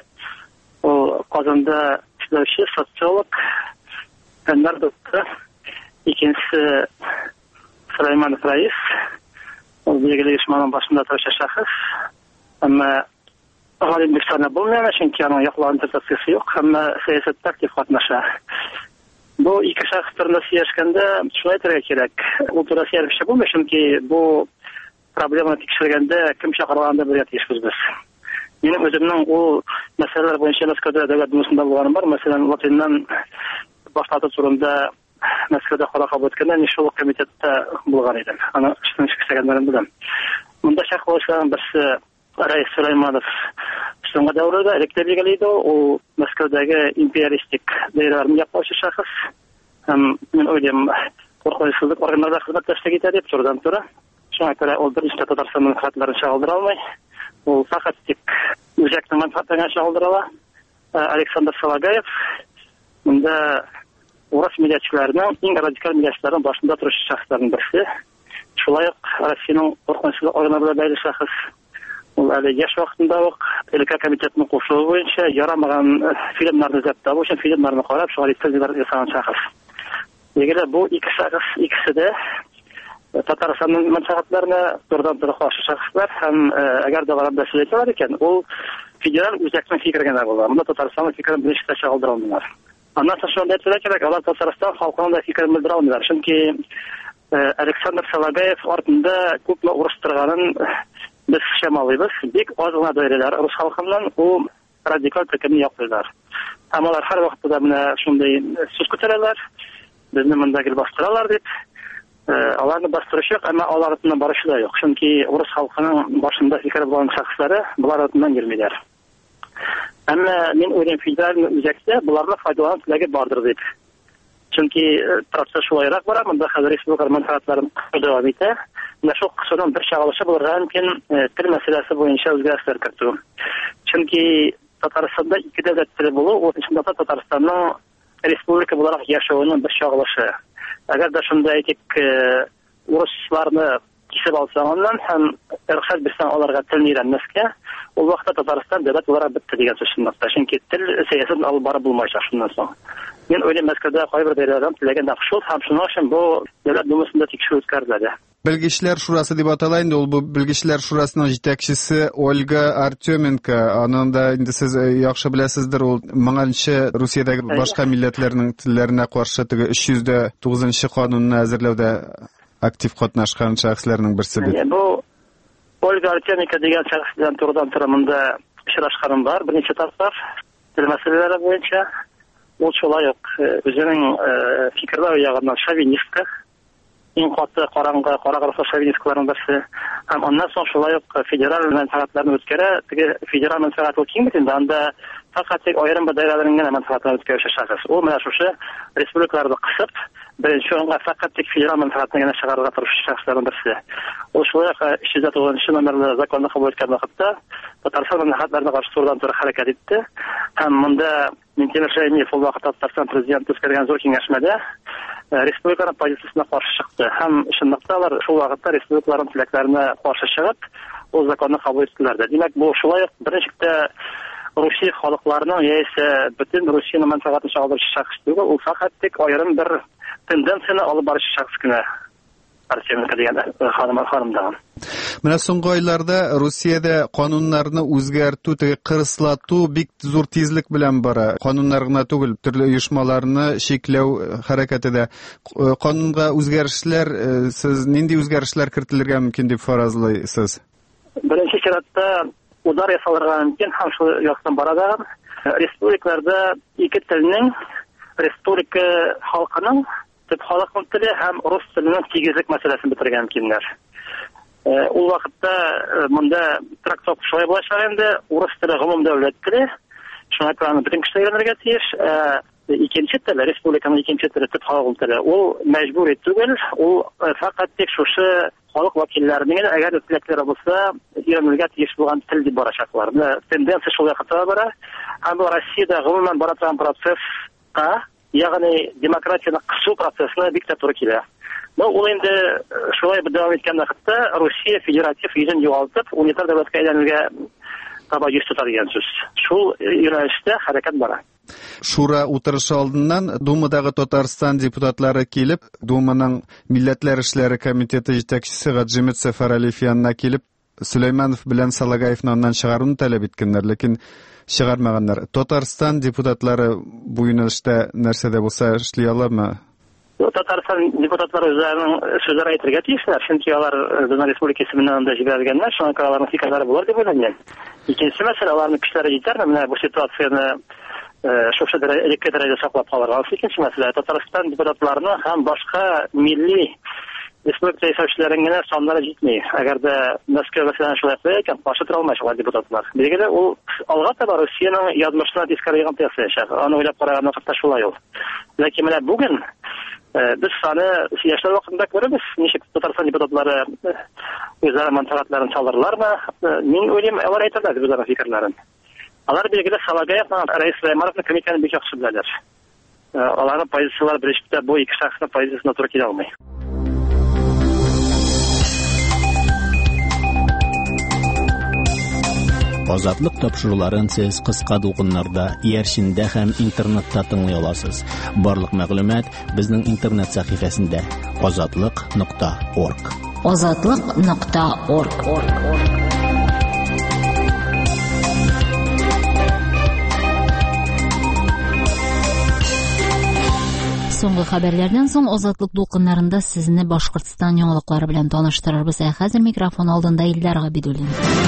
ул Казанда эшләүче социолог, фәннәр докторы. Икенчесе Сулейманов Раис, ул билгеле ишманың башында торучы шәхес. Әмма галим бишана булмый, чөнки аның яклау интерпретациясе юк, һәм сәясәттә актив катнаша. Бу ике шәхес турында сөйләшкәндә шулай әйтергә кирәк. Ул турында сөйләшү булмый, чөнки бу проблеманы тикшергәндә кем чакырылганда белә тиешбез без. Минем үземнең ул мәсьәләләр буенча Мәскәүдә дәүләт думасында булганым бар. Мәсәлән, Латиннан башлату турында Мәскәүдә карар кабул иткәндә нишул комитетта булган идем. Аны эштән чыксаганнарын беләм. Монда шәхесләрнең берсе Раис Сулейманов соңгы дәврдә электр билгеләйде. Ул Мәскәүдәге империалистик даирәләрне яклаучы шәхес. Һәм мин уйлыйм, куркынычсызлык органнарында хезмәттәшлек итә дип турыдан-туры. Шуңа күрә ул беренче Татарстанның хәтләрен чагылдыра алмый. Ул фақат тик үзәкнең мәнфәгатен чагылдыра. Александр Салагаев монда урыс милләтчеләренең иң радикаль милләтчеләрнең башында торучы шәхесләрнең берсе. Шулай ук Россиянең куркынычсызлык органнарына бәйле шәхес. Ул әле яшь вакытында ук өлкә комитетының кушуы буенча ярамаган фильмнарны эзләп табу өчен фильмнарны карап, шуңа рецензиялар ясаган шәхес. Егер бу ике шәхес икесе дә Татарстанның мәнфәгатьләренә турыдан-туры каршы шәхесләр һәм әгәр дә алар сөйләсәләр икән, ул федераль үзәкнең фикергә була. Монда Татарстанның фикерен беренче чагылдыра алмыйлар. Аннан соң шунда әйтелә, алар Татарстан халкының да фикерен белдерә алмыйлар. Чөнки Александр Салагаев артында күпме урыс торганын без шамалыйбыз. Бик аз гына даирәләр рус халкыннан ул радикаль фикерне яклыйлар. Һәм алар һәр вакытта менә шундай сүз күтәрәләр. Безне монда гел бастыралар дип. Аларны бастыручы, әмма алар артыннан барышы да юк. Чөнки урыс халкының башында фикер булган шәхесләре булар артыннан йөрмиләр. Әмма мин уйлыйм, федераль үзәктә буларга файдалану теләге бардыр дип. Чөнки процесс шулайрак бара, монда хәзер республика мәнфәгатьләрен дәвам итә. Менә шул кысудан бер чагылышы булырга мөмкин тел мәсьәләсе буенча үзгәрешләр кертү. Чөнки Татарстанда ике дәүләт теле булу, ул ичендә Татарстанның республика буларак яшәүенең бер чагылышы. Әгәр дә шунда әйтик, урысларны кисеп алсаңнан һәм рөхсәт бирсәң аларга телне өйрәнмәскә, ул вакытта Татарстан дәүләт буларак бетте дигән сүз чынлыкта. Чөнки тел сәясәтен алып барып булмаячак шуннан соң. Мин уйлыйм, Мәскәүдә кайбер даирәләрдән теләгән шул һәм шуның өчен бу дәүләт думасында тикшерү үткәрелде. Белгечләр шурасы дип атала инде, ул бу белгечләр шурасының җитәкчесе Ольга Артеменко. Аның да инде сез яхшы беләсездер, ул моңанчы Русиядәге башка милләтләрнең телләренә каршы 309 канунны әзерләүдә актив катнашкан шәхесләрнең берсе бит. Бу Ольга Артеменко дигән шәхес белән турыдан-туры монда очрашканым бар, беренче тапкыр тел мәсьәләләре буенча. Ул шулай ук үзенең фикерләр ягыннан шовинистка, иң каты караңгы карагырсы шовинистларның берсе. Һәм аннан соң шулай ук федераль мәнфәгатьләрне үткәрә. Теге федераль мәнфәгать ул киң бит инде, анда фақат тик аерым бер даирәләрнең генә мәнфәгатьләрен үткәрүче шәхес. Ул менә шушы республикаларда кысып, беренче урынга фақат тик федераль мәнфәгатьне генә чыгарырга тырышучы шәхесләрнең берсе. Ул шулай ук 309 номерлы законны кабул иткән вакытта Татарстан мәнфәгатьләренә каршы турыдан-туры хәрәкәт итте. Һәм монда Минтимер Шәймиев ул вакытта Татарстан президенты үткәргән зур киңәшмәдә республиканың позициясына каршы чыкты. Һәм чынлыкта алар шул вакытта республикаларның теләкләренә каршы чыгып, ул законны кабул иттеләр. Димәк, бу шулай ук беренче Русия халыкларының яисә бөтен Русияның мәнфәгатен чагылдыручы шәхес түгел, ул фақат тик аерым бер тенденцияны алып баручы шәхес кенә. Менә соңгы айларда Русиядә кануннарны үзгәртү, кырыслату бик зур тизлек белән бара. Кануннар гына түгел, төрле оешмаларны чикләү хәрәкәте дә. Канунга үзгәрешләр, сез нинди үзгәрешләр кертелергә мөмкин дип фаразлыйсыз? Беренче чиратта удар ясалырга мөмкин һәм шул яктан бара да. Республикаларда ике телнең, республика халкының төп халык теле һәм рус теленең тигезлек мәсьәләсен бетергән мөмкиннәр. Ул вакытта монда трактовка шулай булачак инде, урыс теле гомум дәүләт теле, шуңа күрә бөтен кешеләр өйрәнергә тиеш. Икенче теле, республиканың икенче теле төп халык теле, ул мәҗбүри түгел, ул фақат тик шушы халык вәкилләренең әгәр теләкләре булса, өйрәнергә тиеш булган тел дип барачаклар. Тенденция шулай хата бара. Һәм бу Россиядә гомумән бара торган процесска, ягъни демократияны кысу процессына бик тә туры килә. Ул инде шулай дәвам иткән вакытта Россия федератив йөзен югалтып, унитар дәүләткә әйләнергә таба йөз тота дигән сүз. Шул юнәлештә хәрәкәт бара. Шура утырышы алдыннан Думадагы Татарстан депутатлары килеп, Думаның Милләтләр эшләре комитеты җитәкчесе Гаджимет Сәфәрәлиев янына килеп, Сөләйманов белән Салагаевны аннан чыгаруны таләп иткәннәр, ләкин чыгармаганнар. Татарстан депутатлары бу юнәлештә нәрсәдә булса эшли аламы? Татарстан депутатлары үзләренең сүзләр әйтергә тиешләр, чөнки алар безнең республика исеменнән анда җибәргәннәр, шуңа күрә аларның фикерләре булыр дип уйлыйм. Икенче мәсьәлә, аларның көчләре җитәрме менә бу ситуацияны шушы дәрәҗәдә саклап калырга? Икенче мәсьәлә, Татарстан депутатларының һәм башка милли республика яшәүчеләренең генә саннары җитми. Әгәр дә Мәскәү мәсьәләсен шулай куя икән, каршы тора алмаячак депутатлар. Билгеле, ул алга таба Россиянең язмышына тискәре ягын ясаячак. Аны уйлап караган вакытта шулай ул. Ләкин менә бүген без саны яшьләр вакытында күрәбез, ничек Татарстан депутатлары үзләре мәнфәгатьләрен чалырлармы? Мин уйлыйм, алар әйтәләр үзләренең фикерләрен. Алар билгеле Салагаевның Раис Сулаймановның кем икәнен бик яхшы беләләр. Аларның позициялары беренчедә бу ике шәхеснең позициясына туры килә алмый. Азатлык тапшыруларын сез кыска дулкыннарда, иярчиндә һәм интернетта тыңлый аласыз. Барлык мәгълүмат безнең интернет сәхифәсендә azatlyk.org. azatlyk.org. Соңгы хәбәрләрдән соң Азатлык дулкыннарында сезне Башкортстан яңалыклары белән таныштырырбыз. Хәзер микрофон алдында Илдар Габидуллин.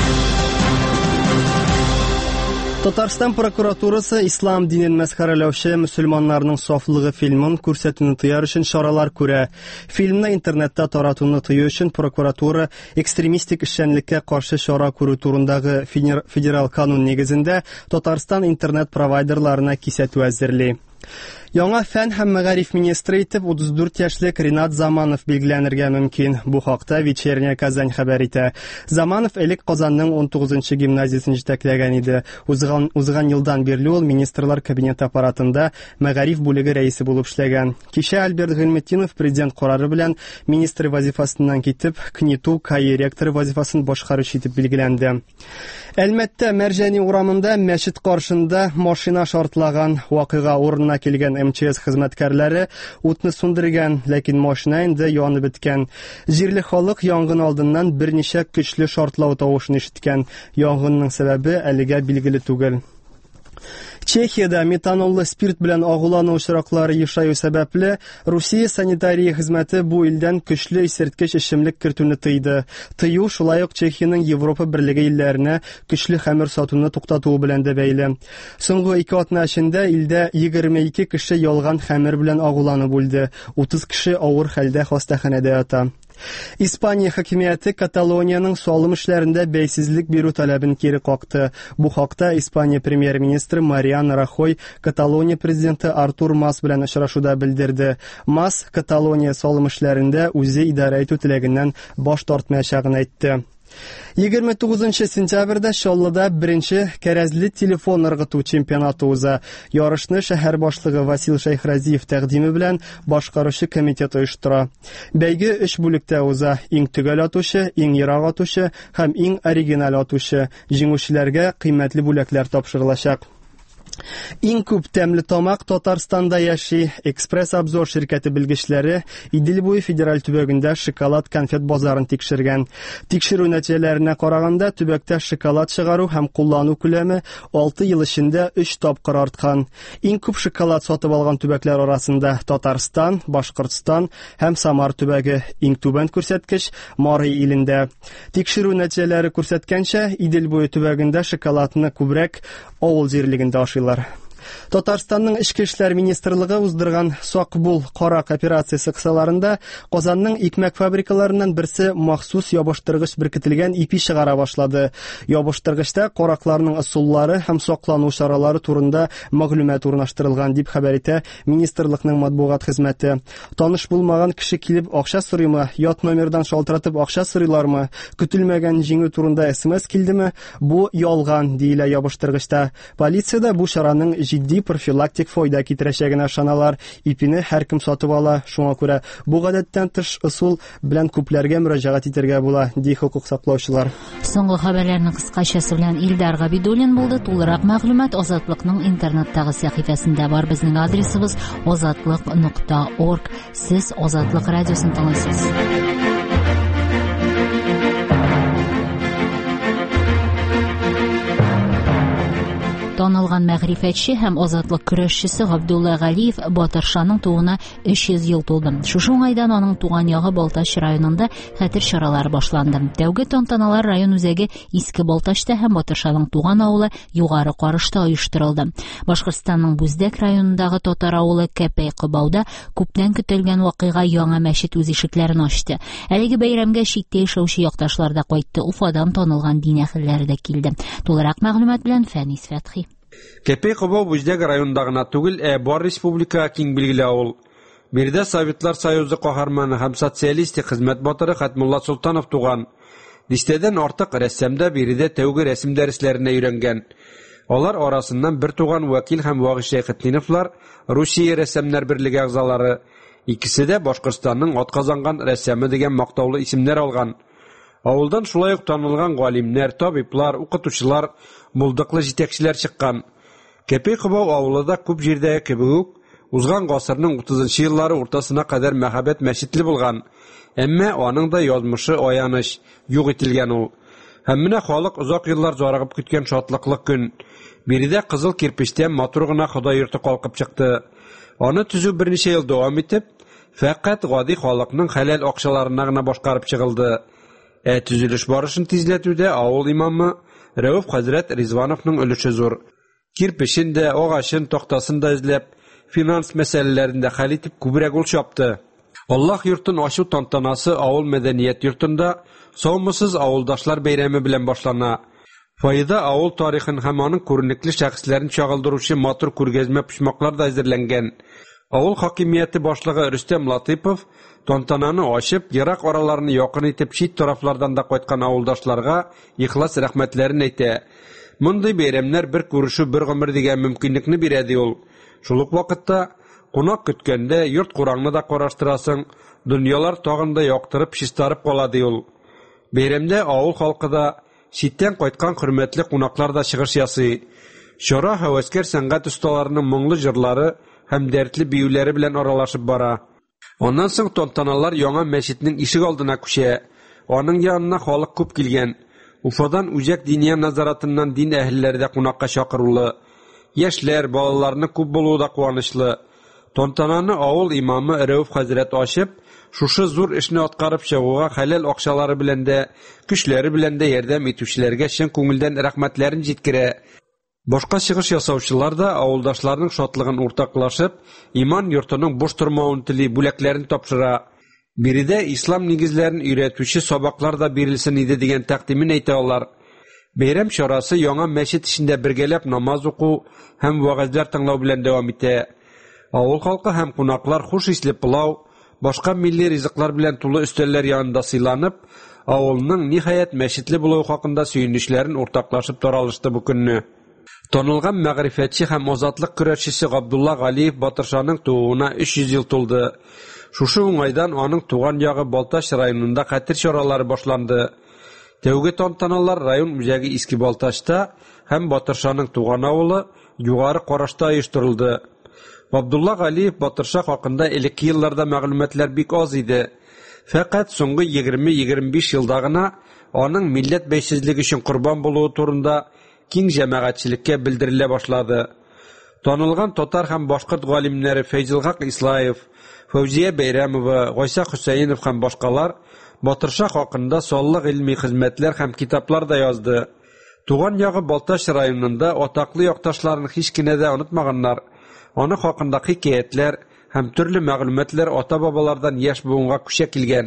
Татарстан прокуратурасы ислам динен мәсхәрәләүче мөселманнарның сафлыгы фильмын күрсәтүне тыяр өчен чаралар күрә. Фильмны интернетта таратуны тыю өчен прокуратура экстремистик эшчәнлеккә каршы чара күрү турындагы федераль канун нигезендә Татарстан интернет провайдерларына кисәтү әзерли. Яңа фән һәм мәгариф министры итеп 34 яшьлек Ринат Заманов билгеләнергә мөмкин. Бу хакта Вечерняя Казань хәбәр итә. Заманов элек Казанның 19-нчы гимназиясен җитәкләгән иде. Узган елдан бирле ул министрлар кабинет аппаратында мәгариф бүлеге рәисе булып эшләгән. Кичә Альберт Гыйлметдинов президент карары белән министр вазифасыннан китеп, КНИТУ КАИ ректоры вазифасын башкаручы итеп билгеләнде. Әлмәттә Мәрҗани урамында мәчет каршында машина шартлаган, вакыйга урынына килгән МЧС хезмәткәрләре утны сүндергән, ләкин машина инде янып беткән. Җирле халык янгын алдыннан берничә көчле шартлау тавышын ишеткән. Янгынның сәбәбе әлегә билгеле түгел. Чехиядә метаноллы спирт белән агулану очраклары ешаю сәбәпле Русия санитария хезмәте бу илдән көчле исерткеч эчемлек кертүне тыйды. Тыю шулай ук Чехиянең Европа берлеге илләренә көчле хәмер сатуны туктатуы белән дә бәйле. Соңгы 2 атна эчендә илдә 22 кеше ялган хәмер белән агуланып үлде. 30 кеше авыр хәлдә хастаханәдә ята. Испания хакимияте Каталониянең салым эшләрендә бәйсезлек бирү таләбен кире какты. Бу хакта Испания премьер-министры Мариано Рахой Каталония президенты Артур Мас белән очрашуда белдерде. Мас Каталония салым эшләрендә үзе идарә итү теләгеннән баш тартмаячагын әйтте. 29 сентябрьдә Чаллыда беренче кәрәзле телефон ыргыту чемпионаты уза. Ярышны шәһәр башлыгы Васил Шәйхразиев тәкъдиме белән башкаручы комитет оештыра. Бәйге 3 бүлектә уза: иң төгәл атучы, иң ерак атучы һәм иң оригиналь атучы. Җиңүчеләргә кыйммәтле бүләкләр тапшырылачак. Иң күп тәмле тамак Татарстанда яши. Экспресс-обзор ширкәте белгечләре Идел буе федераль төбәгендә шоколад конфет базарын тикшергән. Тикшерү нәтиҗәләренә караганда, төбәктә шоколад чыгару һәм куллану күләме 6 ел эчендә 3 тапкыр арткан. Иң күп шоколад сатып алган төбәкләр арасында Татарстан, Башкортстан һәм Самар төбәге. Иң түбән күрсәткеч Марый илендә. Тикшерү нәтиҗәләре күрсәткәнчә, Идел буе төбәгендә шоколадны күбрәк авыл җирлегендә ашыйлар. Татарстанның Эчке эшләр министрлыгы уздырган Сак бул карак операциясе кысаларында Казанның икмәк фабрикаларыннан берсе махсус ябыштыргыч беркетелгән ипи чыгара башлады. Ябыштыргычта каракларның ысуллары һәм саклану чаралары турында мәгълүмат урнаштырылган дип хәбәр итә министрлыкның матбугат хезмәте. Таныш булмаган кеше килеп акча сорыймы, ят номердан шалтыратып акча сорыйлармы, көтелмәгән җиңү турында SMS килдеме? Бу ялган диелә ябыштыргычта. Полициядә бу чараның җитди профилактик файда китерәчәгенә ышаналар. Ипине һәркем сатып ала, шуңа күрә бу гадәттән тыш ысул белән күпләргә мөрәҗәгать итәргә була, ди хукук саклаучылар. Соңгы хәбәрләрнең кыскачасы белән Илдар Габидуллин булды. Тулырак мәгълүмат Азатлыкның интернеттагы сәхифәсендә бар. Безнең адресыбыз azatlык.org. Сез Азатлык радиосын тыңлыйсыз. Танылган мәгърифәтче һәм азатлык көрәшчесе Габдулла Галиев Батыршаның тууына 300 ел тулды. Шушы уңайдан аның туган ягы Балтач районында хәтер чаралары башланды. Тәүге тантаналар район үзәге Иске Балтачта һәм Батыршаның туган авылы Югары Карышта оештырылды. Башкортстанның Бүздәк районындагы татар авылы Кәпәй Кыбауда күптән көтелгән вакыйга яңа мәчет үз ишекләрен ачты. Әлеге бәйрәмгә читтә яшәүче якташлар да кайтты. Уфадан танылган дин әһелләре дә килде. Тулырак мәгълүмат белән Фәнис Фәтхи. Кәпәй Кыбау Бүздәк районында гына түгел, бар республика киң билгеле авыл. Биредә Советлар Союзы каһарманы һәм социалист хезмәт батыры Хәтмулла Султанов туган. Дистәдән артык рәссамда биредә тәүге рәсем дәресләренә өйрәнгән. Алар арасыннан бер туган вәкил һәм Вагыш Шәйхетдиновлар Русия рәссамнар берлеге әгъзалары. Икесе дә Башкортстанның атказанган рәссамы дигән мактаулы исемнәр алган. Авылдан шулай ук танылган галимнәр, табиблар, укытучылар, булдыклы җитәкчеләр чыккан. Кәпәй Кыбау авылында күп җирдә кебек үк узган гасырның 30 еллары уртасына кадәр мәхәббәт мәчетле булган. Әмма аның да язмышы аяныч юк ителгән ул. Һәм менә халык озак еллар зарыгып көткән шатлыклы көн. Биредә кызыл кирпечтән матур гына Ходай йорты калкып чыкты. Аны төзү берничә ел дәвам итеп, фәкать гади халыкның хәләл акчаларына гына башкарып чыгылды. Төзелеш барышын тизләтүдә авыл имамы Рәүф хәзрәт Ризвановның өлеше зур. Кирпечен дә, агачын, тактасын да эзләп, финанс мәсьәләләрендә хәл итеп күбрәк ул чапты. Аллаһ йортын ачу тантанасы авыл мәдәният йортында саумысыз авылдашлар бәйрәме белән башлана. Файда авыл тарихын һәм аның күренекле шәхесләрен чагылдыручы матур күргәзмә почмаклар да әзерләнгән. Авыл хакимияте башлыгы Рөстәм Латыпов тантананы ачып, ерак араларны якын итеп чит тарафлардан да кайткан авылдашларга ихлас рәхмәтләрен әйтә. Мондый бәйрәмнәр бер күрешү, бер гомер дигән мөмкинлекне бирә ди ул. Шул ук вакытта кунак көткәндә йорт кураңны да караштырасың, дөньялар тагын да яктырып, чистарып кала ди ул. Бәйрәмдә авыл халкы да, читтән кайткан хөрмәтле кунаклар да чыгыш ясый. Шора һәвәскәр сәнгать осталарының моңлы җырлары һәм дәртле биюләре белән аралашып бара. Оннан соң тантаналар яңа мәчетнең ишек алдына күчә. Аның янына халык күп килгән. Уфадан Үзәк диния назаратыннан дин әһелләре дә кунакка чакырылды. Яшьләр, балаларны күп булуы да куанычлы. Тантананы авыл имамы Рәүф хәзрәт ачып, шушы зур эшне аткарып чыгуга хәләл акчалары белән дә, көчләре белән дә ярдәм итүчеләргә чын күңелдән рәхмәтләрен җиткерә. Башка чыгыш ясаучылар да авылдашларның шатлыгын уртаклашып, иман йортының буш тормавын тели, бүләкләрен тапшыра. Биредә ислам нигезләрен өйрәтүче сабаклар да бирелсен иде дигән тәкъдимен әйтә алар. Бәйрәм чарасы яңа мәчет эчендә бергәләп намаз уку һәм вәгазьләр тыңлау белән дәвам итә. Авыл халкы һәм кунаклар хуш исле пылау, башка милли ризыклар белән тулы өстәлләр янында сыйланып, авылның ниһаять мәчетле булуы хакында сөенечләрен уртаклашып таралышты бу көнне. Танылган мәгърифәтче һәм азатлык көрәшчесе Габдулла Галиев Батыршаның тууына 300 ел тулды. Шушы уңайдан аның туган ягы Балтач районында хәтер чаралары башланды. Тәүге тантаналар район үзәге Иске Балтачта һәм Батыршаның туган авылы югары карашта оештырылды. Абдулла Галиев Батырша хакында элекке елларда мәгълүматлар бик аз иде. Фәкать соңгы 20-25 елда гына аның милләт бәйсезлеге өчен курбан булуы турында киң җәмәгатьчелеккә белдерелә башлады. Танылган татар һәм башкорт галимнәре Фәйзелхак Ислаев, Фәүзия Бәйрәмова, Гайса Хөсәенов һәм башкалар Батырша хакында саллы гыйльми хезмәтләр һәм китаплар да язды. Туган ягы Балташ районында атаклы якташларын һич кенә дә онытмаганнар. Аны хакында хикәятләр һәм төрле мәгълүматлар ата-бабалардан яшь буынга күчә килгән.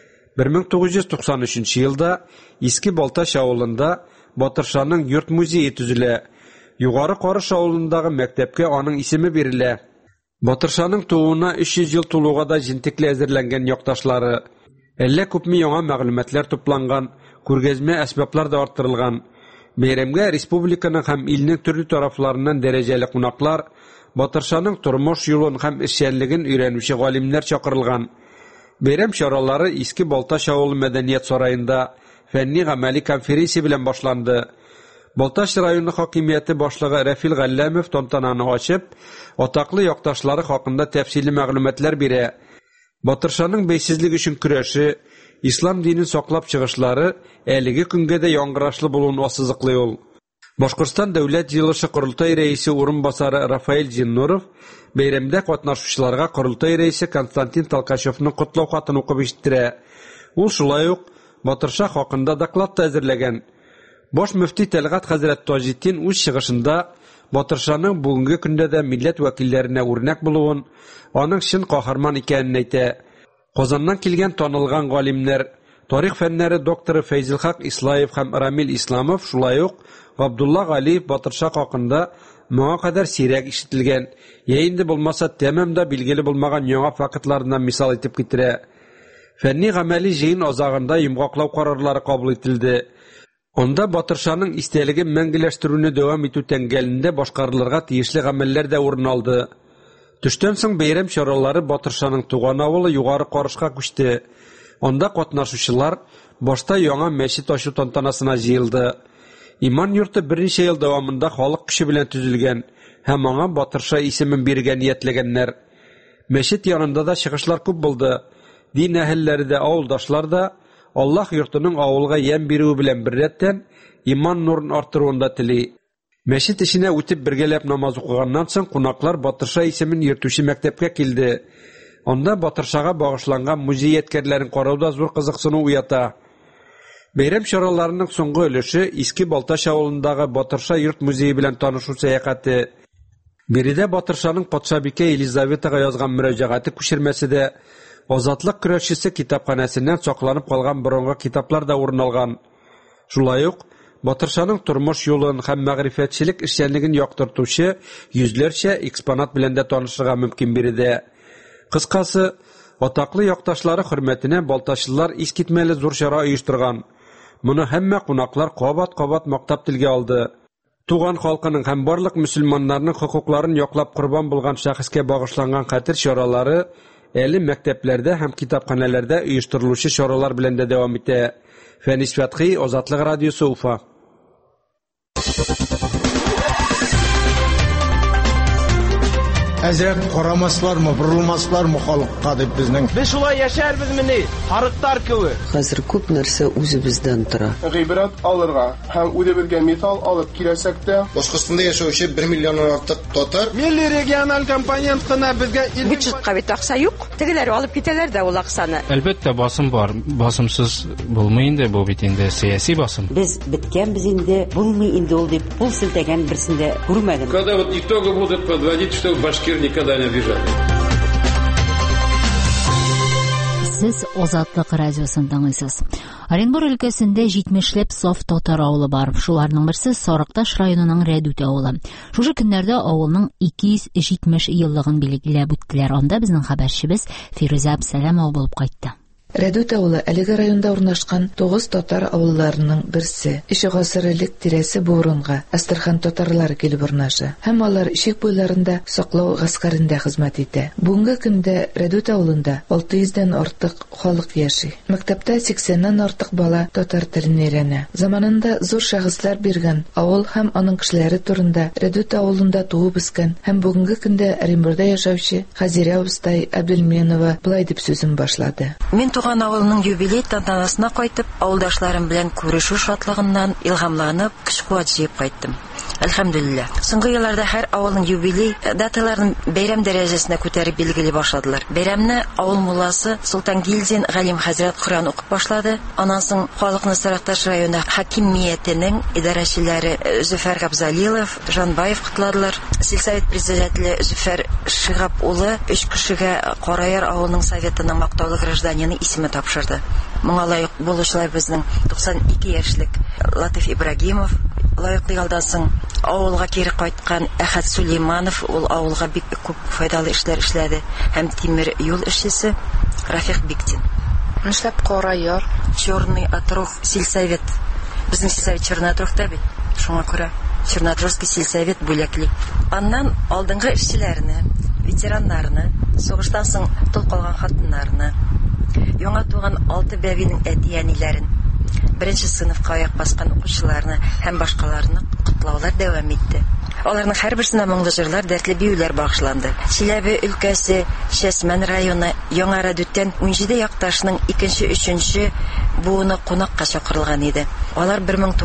1993 елда Иске Балташ авылында Батыршаның йорт музее төзелә. Югары Карыш авылындагы мәктәпкә аның исеме бирелә. Батыршаның тууына 300 ел тулуга да җентекле әзерләнгән якташлары. Әллә күпме яңа мәгълүматлар тупланган, күргәзмә әсбаплар да арттырылган. Бәйрәмгә республиканың һәм илнең төрле тарафларыннан дәрәҗәле кунаклар, Батыршаның тормыш юлын һәм эшчәнлеген өйрәнүче галимнәр чакырылган. Бәйрәм чаралары Иске Балташ авылы мәдәният сараенда фәнни-гамәли конференция белән башланды. Балташ районы хакимияте башлыгы Рафил Галләмов тантананы ачып, атаклы якташлары хакында тәфсилле мәгълүматлар бирә. Батыршаның бәйсезлеге өчен көрәше, ислам динен саклап чыгышлары әлеге көнгә дә яңгырашлы булуын ассызыклый ул. Башкортстан дәүләт җыелышы Курултай рәисе урынбасары Рафаэль Җиннуров бәйрәмдә катнашучыларга Курултай рәисе Константин Толкачевның котлау хатын укып ишеттерә. Ул шулай ук Батырша хакында доклад та әзерләгән. Баш мөфти Тәлгат хәзрәт Таҗетдин үз чыгышында Батыршаның бүгенге көндә дә милләт вәкилләренә үрнәк булуын, аның чын каһарман икәнен әйтә. Казаннан килгән танылган галимнәр, тарих фәннәре докторы Фәйзелхак Ислаев һәм Рамил Исламов, шулай ук Абдулла Галиев Батырша хакында моңа кадәр сирәк ишетелгән, инде булмаса тәмам да билгеле булмаган яңа фактлардан мисал итеп китерә. Фәнни-гамәли җыен азагында йомгаклау карарлары кабул ителде. Онда Батыршаның истәлеген мәңгеләштерүне дәвам итү тәңгәлендә башкарылырга тиешле гамәлләр дә урын алды. Төштән соң бәйрәм чаралары Батыршаның туган авылы Югары Карышка күчте. Онда катнашучылар башта яңа мәчет ачу тантанасына җыелды. Иман йорты берничә ел дәвамында халык көче белән төзелгән һәм аңа Батырша исемен биргән ниятләгәннәр. Мәчет янында да чыгышлар күп булды. Дин әһелләре дә, авылдашлар да Аллаһ йортының авылга ям бирүе белән беррәттән иман нурын арттыруында тели. Мәчет эченә үтеп бергәләп намаз укыганнан соң кунаклар Батырша исемен йөртүче мәктәпкә килде. Анда Батыршага багышланган музей ядкәрләрен карауда зур кызыксыну уята. Бәйрәм чараларының соңгы өлеше Иске Балташ авылындагы Батырша йорт музее белән танышу сәяхәте. Биредә Батыршаның патшабикә Елизаветага язган мөрәҗәгате күчермәсе дә, Азатлык көрәшчесе китапханәсеннән сакланып калган борынгы китаплар да урын алган. Шулай ук Батыршаның тормыш юлын һәм мәгърифәтчелек эшчәнлеген яктыртучы йөзләрчә экспонат белән дә танышырга мөмкин биредә. Кыскасы, атаклы якташлары хөрмәтенә балташлылар искитмәле зур чара оештырган. Моны һәммә кунаклар кабат-кабат мактап телгә алды. Туган халкының һәм барлык мөселманнарның хукукларын яклап курбан булган шәхескә багышланган хәтер чаралары әле мәктәпләрдә һәм китапханәләрдә оештырылучы чаралар белән дә дәвам итә. Фәнис Фәтхи, Азатлык радиосы, Уфа. Әзрәк карамаслармы, борылмаслармы халыкка дип безнең. Без шулай яшәрбез мени, харыктар кеби. Хәзер күп нәрсә үзебездән тора. Гыйбрат алырга һәм үзебезгә мисал алып киләсәк тә, Башкортстанда яшәүче 1 миллионнан артык татар милли региональ компонент кына безгә Бюджетка бит акча юк. Тегеләр алып китәләр дә ул акчаны. Әлбәттә басым бар. Басымсыз булмый инде бу бит инде сиясәт басым. Без биткәнбез инде, булмый инде ул дип пул селтәгән берсендә күрмәдем. Когда вот итоги будут подводить, что башкир никогда не обижали. Сез Азатлык радиосын тыңлыйсыз. Оренбур өлкәсендә 70ләп саф татар авылы бар. Шуларның берсе Сарыкташ районының Рәдүт авылы. Шушы көннәрдә авылның 270 еллыгын билгеләп үттеләр. Анда безнең хәбәрчебез Фируза Абсәләмова булып кайтты. Рәдүт авылы әлеге районда урнашкан 9 татар авылларының берсе. 2 гасыр элек тирәсе бу урынга Астрхан татарлары килеп урнаша. Һәм алар ишек буйларында саклау гаскәрендә хезмәт итә. Бүгенге көндә Рәдүт авылында 600-дән артык халык яши. Мәктәптә 80-нән артык бала татар телен өйрәнә. Заманында зур шәхесләр биргән авыл һәм аның кешеләре турында Рәдүт авылында туып үскән һәм бүгенге көндә Оренбургда яшәүче Хазирә устай Абделменова булай дип сүзен башлады. Мин туган авылның юбилей тантанасына кайтып, авылдашларым белән күрешү шатлыгыннан илһамланып, көч-куәт җыеп кайттым. Әлхәмдүлилләh. Соңгы елларда һәр авылның юбилей даталарын бәйрәм дәрәҗәсенә күтәреп билгели башладылар. Бәйрәмне авыл мулласы Султан Гилзин Галим хәзрәт Коръән укып башлады. Аннан соң халыкны Сарыкташ районы хакимиятенең идарәчеләре Зөфәр Габзалилов, Жанбаев кытладылар. Сельсовет председателе Зөфәр Шигаб улы 3 кешегә Караяр авылының советының мактаулы гражданины исеме тапшырды. Моңа лаек булучылар безнең 92 яшьлек Латиф Ибрагимов, лаеклы ялдан соң авылга кире кайткан Әхәт Сулейманов, ул авылга бик күп файдалы эшләр эшләде, һәм тимер юл эшчесе Рафих Биктин. Нишләп Караяр, Черный Отрог сельсовет. Безнең сельсовет Черный Отрогта бит. Шуңа күрә Чернотрогский сельсовет бүләкли. Аннан алдынгы эшчеләрне, ветераннарны, сугыштан соң тол калган хатыннарны, яңа туган 6 бәбинең әти-әниләрен, 1-нче сыйныфка аяк баскан укучыларны һәм башкаларны котлаулар дәвам итте. Аларның һәрберсенә моңлы җырлар, дәртле биюләр багышланды. Чиләбе өлкәсе, Шәсмән районы, Яңа Рәдүттән 17 якташның 2-3 буыны кунакка чакырылган иде. Алар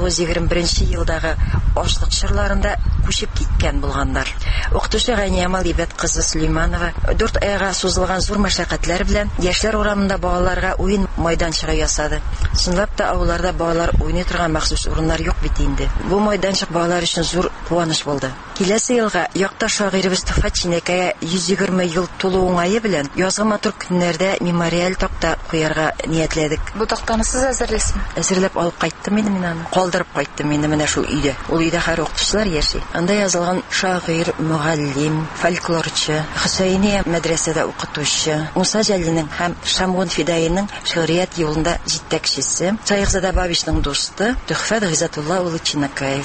1921 елдагы ашлык чорларында күчеп киткән булганнар. Укытучы Ганиямал Ибәт кызы Сулейманова 4 айга сузылган зур мәшәкатьләр белән яшьләр урамында балаларга уен майданчыгы ясады. Чынлап та авылларда балалар уйный торган махсус урыннар юк бит инде. Бу майданчык балалар өчен зур куаныш булды. Киләсе елга якта шагыйрыбыз Туфат Чинәкәя 120 ел тулу уңае белән язгы матур көннәрдә мемориаль такта куярга ниятләдек. Бу тактаны сез әзерлисезме? Әзерләп алып кайттым мин аны. Калдырып кайттым инде менә шул өйдә. Ул өйдә һәр укытучылар яши. Анда язылган шагыйрь, мугаллим, фольклорчы, Хөсәйния мәдрәсәдә укытучы, Муса Җәлилнең һәм Шамгун Фидаиның шигърият юлында җитәкчесе, Шайхзада Бабичның дусты Төхфәт Гыйзатулла улы Чинәкәев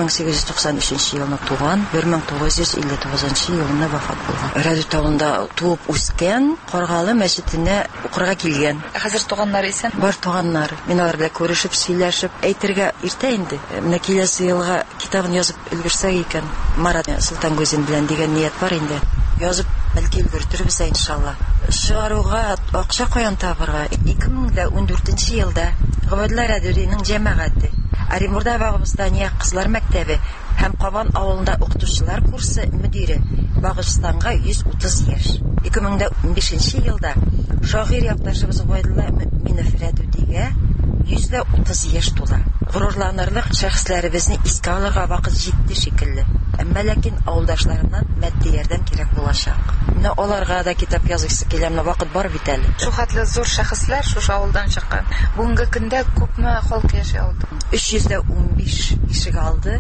1893 елны туган, 1959 елында вафат булган. Рәдүт авылында туып үскән, Каргалы мәчетенә укырга килгән. Хәзер туганнары исән? Бар туганнары. Мин алар белән күрешеп, сөйләшеп, әйтергә иртә инде. Менә киләсе елга китабын язып өлгерсәк икән, Марат Султангүзин белән дигән ният бар инде. Язып, бәлки өлгертербез иншалла. Шыгаруга акча каян табырга? 2014 елда Габдулла Рәдүдинең җәмәгате Оренбургда Багыстания кызлар мәктәбе һәм Кабан авылында укытучылар курсы мөдире Багыстанга 130 яшь. 2015 елда шагыйрь якташыбыз Габдулла Мөэминов Рәдүдигә 130 яшь тула. Горурланырлык шәхесләребезне искә алырга вакыт җитте шикелле. Әмма ләкин авылдашларымнан матди ярдәм кирәк булачак. Менә аларга да китап языйсы киләме вакыт бар бит әле. Шу хәтле зур шәхесләр шушы авылдан чыккан. Бүгенге көндә күпме халык яши алды? 315 ишек алды,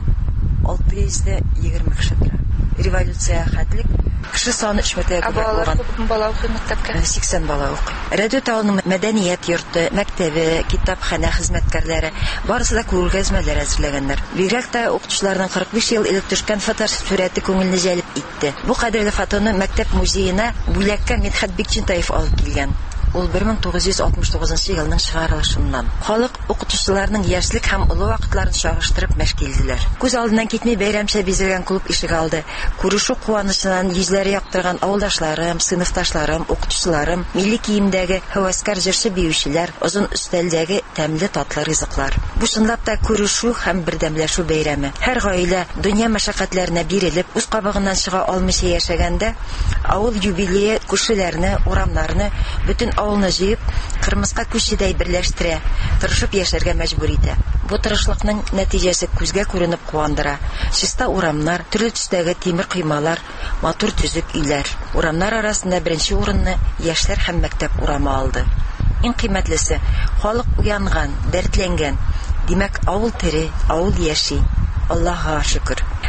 620 кеше тора. Революция хәтлек кеше саны 3 мәртәбә булган. Бала укый мәктәпкә? 80 бала укый. Рәдүт авылының мәдәният йорты, мәктәбе, китапханә хезмәткәрләре барысы да күргәзмәләр әзерләгәннәр. Бигрәк тә укытучыларның 45 ел элек төшкән фотосурәте күңелне җәлеп итте. Бу кадерле фотоны мәктәп музеена бүләккә Мидхәт Бикчинтаев алып килгән. Ул 1969 елның чыгарылышыннан. Халык укытучыларның яшьлек һәм олы вакытларын чагыштырып мәшкилделәр. Күз алдыннан китми бәйрәмчә бизелгән клуб ишек алды. Күрешү куанычынан йөзләре яктырган авылдашларым, сыйныфташларым, укытучыларым, милли киемдәге һәвәскәр җырчы биючеләр, озын өстәлдәге тәмле татлы ризыклар. Бу чынлап та күрешү һәм бердәмләшү бәйрәме. Һәр гаилә дөнья мәшәкатьләренә бирелеп, үз кабыгыннан чыга алмыйча яшәгәндә, авыл юбилее күршеләрне, урамнарны, бөтен авылны җыеп, кырмыска күчедәй берләштерә, тырышып яшәргә мәҗбүр итә. Бу тырышлыкның нәтиҗәсе күзгә күренеп куандыра. Чиста урамнар, төрле төстәге тимер коймалар, матур төзек өйләр. Урамнар арасында беренче урынны яшьләр һәм мәктәп урамы алды. Иң кыйммәтлесе, халык уянган, дәртләнгән. Димәк, авыл тере, авыл яши. Аллаһка шөкер.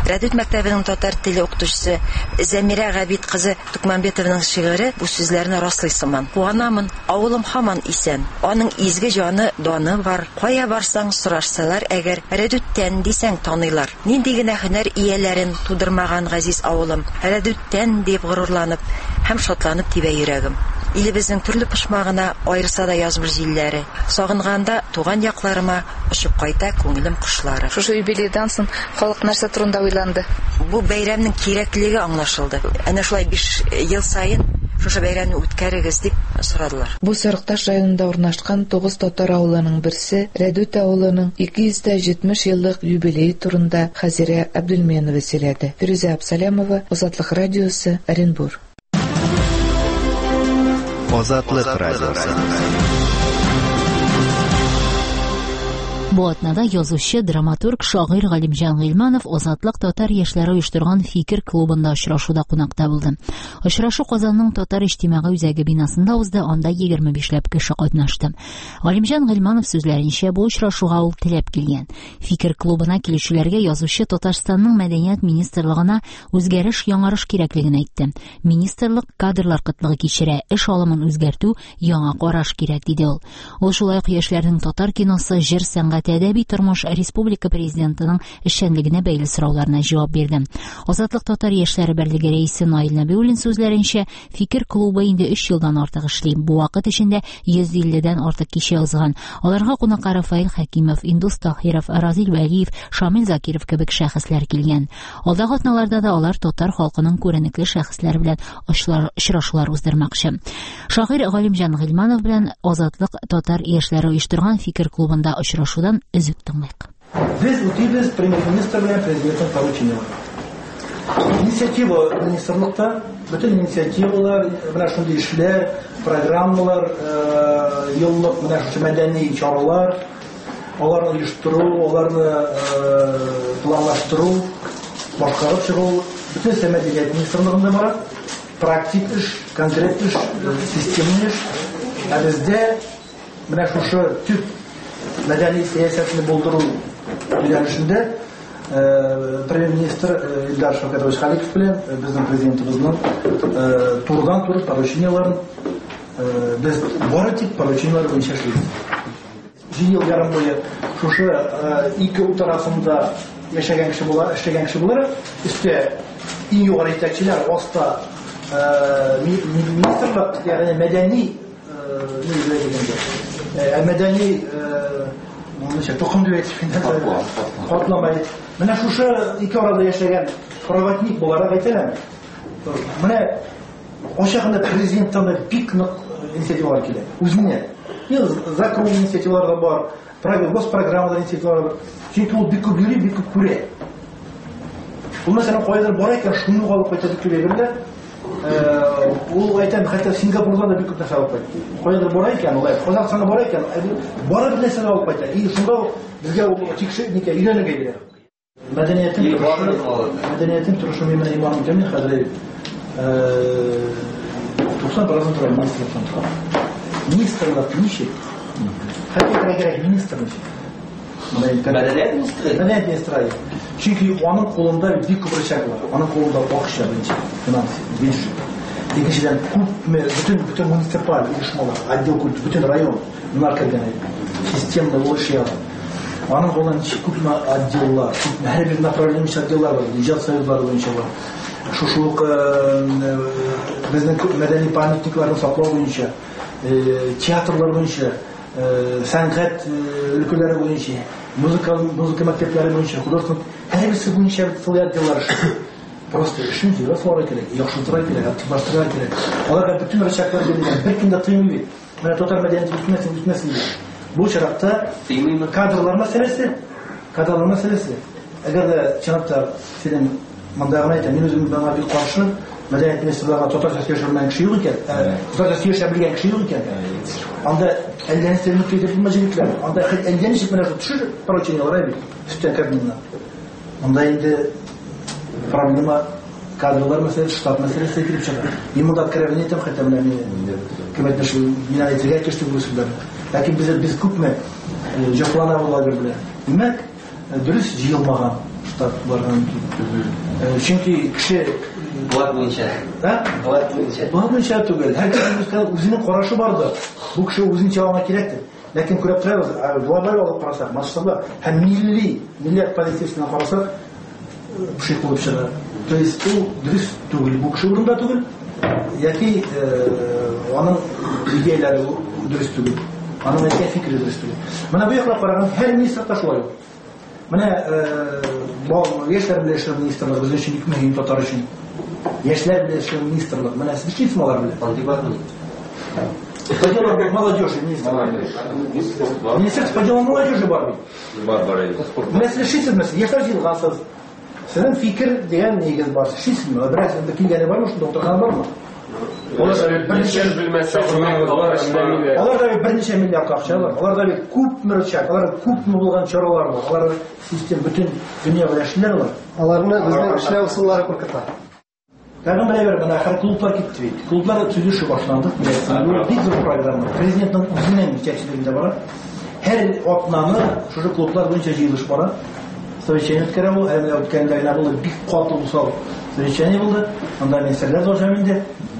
Рәдүт мәктәбенең татар теле укытучысы Зәмирә Габид кызы Тукманбетованың шигыре бу сүзләрне раслый сыман. Куанамын, авылым һаман исән. Аның изге җаны, даны бар. Кая барсаң сорашсалар әгәр, Рәдүттән дисәң таныйлар. Нинди генә һөнәр ияләрен тудырмаган газиз авылым, Рәдүттән дип горурланып һәм шатланып тибә йөрәгем. Илебезнең төрле почмагына айрса да язмыш җилләре. Сагынганда туган якларыма очып кайта күңелем кошлары. Шушы юбилейдан соң халык нәрсә турында уйланды? Бу бәйрәмнең кирәклеге аңлашылды. Әнә шулай 5 ел сайын шушы бәйрәмне үткәрегез дип сорадылар. Бу Сарыкташ районында урнашкан 9 татар авылының берсе Рәдүт авылының 270 еллык юбилее турында Хәзирә Абдулменова сөйләде. Фирүзә Абсалямова, Азатлык радиосы, Оренбур. Азатлык радиосы. Бу атнада язучы, драматург, шагыйрь Галимҗан Гыйльманов Азатлык татар яшьләре оештырган фикер клубында очрашуда кунакта булды. Очрашу Казанның татар иҗтимагый үзәге бинасында узды, анда 25ләп кеше катнашты. Галимҗан Гыйльманов сүзләренчә, бу очрашуга ул теләп килгән. Фикер клубына килүчеләргә язучы Татарстанның мәдәният министрлыгына үзгәреш, яңарыш кирәклеген әйтте. Министрлык кадрлар кытлыгы кичерә, эш алымын үзгәртү, яңа караш кирәк диде ул. Ул шулай ук яшьләрнең татар киносы, җыр, сәнгать, әдәби тормыш республика президентының эшчәнлегенә бәйле сорауларына җавап бирде. Азатлык татар яшьләре берлеге рәисе Наил Нәбиуллин сүзләренчә, фикер клубы инде 3 елдан артык эшли. Бу вакыт эчендә 150дән артык кеше узган. Аларга кунакка Рафаил Хәкимов, Индус Таһиров, Разил Вәлиев, Шамил Закиров кебек шәхесләр килгән. Алдагы атналарда да алар татар халкының күренекле шәхесләре белән очрашулар уздырмакчы. Шагыйрь Галимҗан Гыйльманов белән Азатлык татар яшьләре оештырган фикер клубында очрашудан өзүк тыңлыйк. Без үтибез премьер-министр белән президенттың поручениелары. Инициатива министрлыкта, бөтен инициативалар, менә шундый эшләр, программалар, еллык менә шушы мәдәни чаралар, аларны оештыру, аларны планлаштыру, башкарып чыгу, бөтен мәдәният министрлыгында бара. Практик эш, конкрет эш, системный эш. Ә бездә менә шушы төп мәдәни сәясәтне булдыру юнәлешендә премьер-министр Илдар Шавкатович Халиков белән безнең президентыбызның турыдан-туры поручениеларын без бары тик поручениелар буенча эшлибез. 1 ел ярым буе шушы ике ут арасында яшәгән кеше була, эшләгән кеше булар. Өстә иң югары итәкчеләр, аста министрлык, ягъни мәдәни мәдәни тоқым дип әйтеп катламай. Менә шушы ике арада яшәгән проводник буларак әйтәләр. Менә ошагында президенттан бик нык инициативалар килә. Үзенә. Закон инициативалары бар, госпрограммалар инициативалары бар. Чөнки ул бик күп йөри, бик күп күрә. Ул мәсәлән кайдыр бар икән, шуны алып кайтып килә. Ул әйтәм, хәтта Сингапурда да бик күп нәрсә алып кайтты. Кайдыр бар икән, улай Казакъстанда бар икән, бары бер нәрсә алып кайта. И шунда безгә тикшерникә өйрәнергә кирәк. Мәдәниятен турышы менә иманым кемне хәзер 90% министрлык ничек? Хәтта кирәк министрлык. Мәдәният министры. Чөнки аның кулында бик күп рычаг бар. Аның кулында акча бенче, финанс, бюджет. Икенчедән бөтен муниципаль оешмалар, отдел культуры, бөтен район наркогенә системалы булышалар. Аның кулында күпме отделлар, һәр бер направление отделлар бар, иҗат союзлары буенча бар. Шушылык безнең мәдәни памятникларны саклау буенча, театрлар буенча, сәнгать өлкәләре буенча, музыка мәктәпләре буенча, художество, һәр берсе буенча отделлар эшләр. Просто эшен җыйрасылар кирәк, яхшылтыра кирәк, активлаштыра кирәк. Аларга бөтен рычаглар бирелгән, бер кемдә тыймый. Менә татар мәдәният үтмәсен. Бу чиракта кадрлар мәсьәләсе. Әгәр дә чынлыкта синең мондагы әйтә, мин үзем бана бик каршы, мәдәният министрлыгына татарча сөйләшмәгән кеше юк икән. Татарча сөйләшә белгән кеше юк икән. Анда әллә нәрсәне көйтеп мәҗбүрләр. Анда әллә ничек менә төшер поручениелар бит. Үстән кабинетна. Анда инде проблема кадрлар мәсьәләсе, штат мәсьәләсе килеп чыга. Мин монда кирәгенә әйтәм, хәтта менә кемәтнәш мин әйтергә кештек булсын. Ләкин без күпме җаклана була бирделәр. Димәк, дөрес җыелмаган штатлардан чөнки кеше Булат буенча. Булат буенча түгел. Һәркем үзенең карашы бардыр. Бу кеше үзенчә аңа кирәктер. Ләкин күреп торабыз, глобаль алып карасак, масштабы һәм милләт позициясеннән карасак, бу шик булып чыга. То есть ул дөрес түгел, бу кеше урында түгел. Яки аның идеяләре дөрес түгел. Аның әйткән фикере дөрес түгел. Менә бу яклап караган һәр министр та шулай. Менә яшьләр белән эшләр министрлыгы безнең өчен бик мөһим, татар өчен. Яшьләр белән эшләр министрлыгы. Менә сез китсез алар белән. По делам молодежи министр по делам молодежи бар бит. Менә сез эшлисезме? Яшьләр җыелгансыз. Сезнең фикер дигән нигез бар. Эшлисезме? Бераз инде килгәне бармы, шунда утырганы бармы? Алар да берничә миллиард акча бар. Алар да күпме рычаг, алар күпме булган чаралар бар. Алар систем бөтен дөнья белән эшләр алар. Аларны безнең эшләү усуллары куркыта. Тагын бер менә һәр клублар китте бит. Клублар төзүше башланды. Бик зур программа. Президентның үзенең җитәкчелегендә бара. Һәр атнаны шушы клублар буенча җыелыш бара. Совещание үткәрә бу, әле үткәндә генә булды, бик каты усал совещание булды. Анда министрлар зашаминде.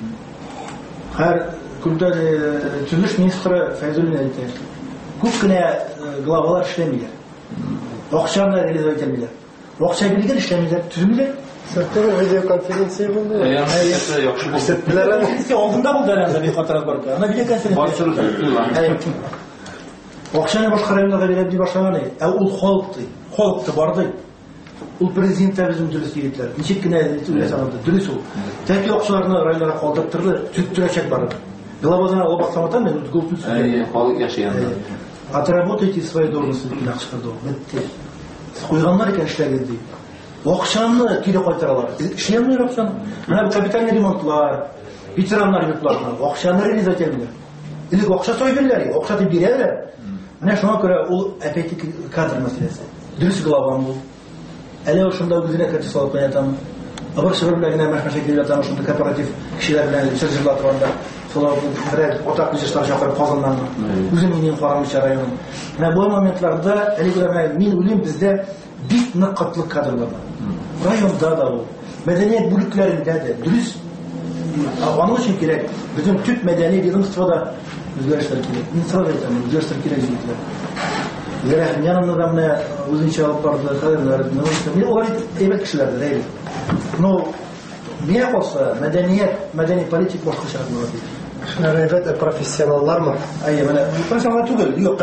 Һәр клубда төзүш министры Фәйзуллин әйтә. Күп кенә главалар эшләмиләр. Акчаны реализовать итәләр. Акча биргән эшләмиләр, төзүләр. Сәттәр видеоконференция булды. Яхшы булды. Конференция алдында булды әле бик хатırlat бар. Ана видеоконференция. Акчаны башка районнарга биреп ди башлаган. Ул халыкты барды. Ул президент безнең дөрес егетләр. Ничек кенә өләсәгән дөрес ул. Тәки акчаларны районнарга калдыртырды, төттүрәчәк барды. Глобалдан алып баксаматан мен гөлтүн сүз. Халык яшәгән. Отработайте свои должности ди нахшкырды. Бетте. Куйганнар икән эшләгән ди. Акчаны кире кайтаралар. Эшләмәйләр акчаны. Менә бу капиталь ремонтлар, ветераннар йортларына акчаны реализовать итәләр. Илек акча сойдылар, акча дип бирәләр. Менә шуңа күрә ул опять кадр мәсьәләсе. Дөрес главам бу. Әле шунда үзенә кәче салып куятам. Абыр шигырь белән генә мәхмәшә килеп ятам, шунда кооператив кешеләр белән сөзләр торганда, шулар бер атак җыштар чакырып Казаннан. Үзем минем карамыйча район. Менә бу моментларда әле мин уйлыйм бездә бик нык кытлык кадрлар бар. Районда да ул, мәдәният бүлекләрендә дә дөрес аның өчен кирәк. Безнең төп мәдәни ведомствода үзгәрешләр кирәк. Мин сорап әйтәм, үзгәрешләр кирәк җирләр. Ләкин янымда да менә үзенчә алып барды, хәерләр, мин олар әйбәт кешеләрдер, әйбәт. Но миңа калса мәдәни политик башкача булыр дип. Шулар әйбәт профессионаллармы? Әйе, менә профессионал түгел, юк,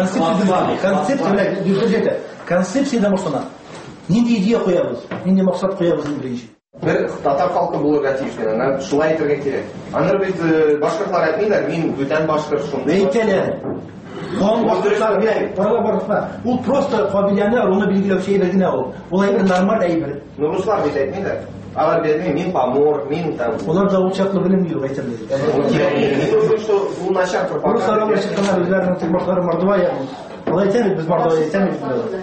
концепция концепция башлана. Нинди идея куябыз, нинди максат куябыз беренче. Бер татар халкы булырга тиешләр, шулай итәргә кирәк. Аннары бит башкортлар әйтмиләр, мин бүтән башкорт шунда. Әйтәләр. Ул просто кабиләне руны билгеләүче әйбер генә ул. Ул әйбер нормаль әйбер. Руслар бит әйтмиләр. Алар бит мин помор, мин там. Улар да учаклы белем юк әйтәләр. Ул начар пропаганда. Руслар алар үзләренең тормышлары мордва ягын. Алай әйтәбез, без мордва әйтәбез.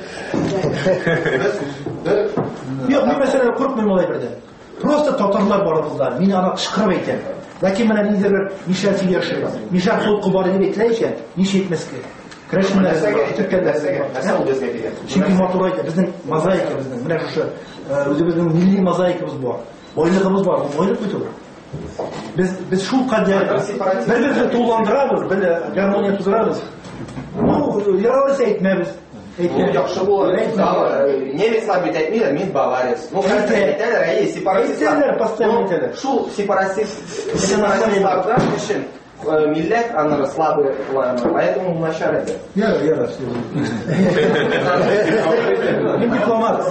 Юк, мин мәсәлән курыкмыйм ул әйбердән. Просто татарлар барыбызда. Мин аны кычкырып әйтәм. Ләкин менә ниндидер бер Мишель Тилешев, Мишель холкы бар дип әйтеләчә, ничә әйтмәскә. Крәшеннәр әйтергәндә, чөнки матур әйтә, безнең мозаика безнең, менә шушы үзебезнең милли мозаикабыз бар. Байлыгыбыз бар, байлык бит ул. Без шул кадәр бер-берне туландырабыз, бер гармония тудырабыз. Ну, яралыш әйтмәбез. Әйткән яхшы булыр. Немецлар бит әйтмиләр, мин баварец. Ну, әйтәләр, сепаратистлар постоянно әйтәләр. Шул сепаратистлардан өчен милләт аннары слабый, поэтому начар әйтә. Я раз. Мин дипломат.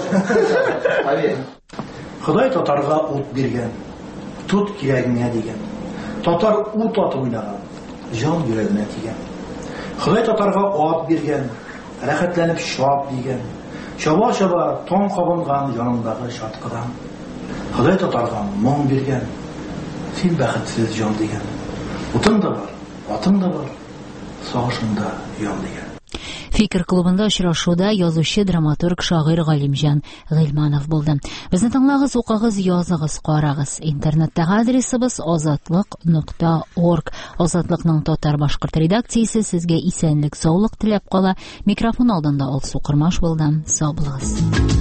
Ходай татарга ут биргән. Тут кирәгеңә дигән. Татар ут атып уйнаган. Җан йөрәгенә тигән. Ходай татарга ат биргән. Рәхәтләнеп шап дигән. Чаба-чаба тон кабынган янындагы шаткыдан. Ходай татарга моң биргән. Син бәхетсез җан дигән. Утың да бар, атың да бар, сагышыңда ян дигән. Fikr клубында очрашуда язучы, драматург, шагыйрь Галимҗан Гыйльманов булды. Безне тыңлагыз, укыгыз, языгыз, карагыз. Интернеттагы адресыбыз azatlык.org. Азатлыкның татар-башкорт редакциясе сезгә исәнлек, саулык теләп кала. Микрофон алдында Алсу Кырмаш булды. Сау булыгыз.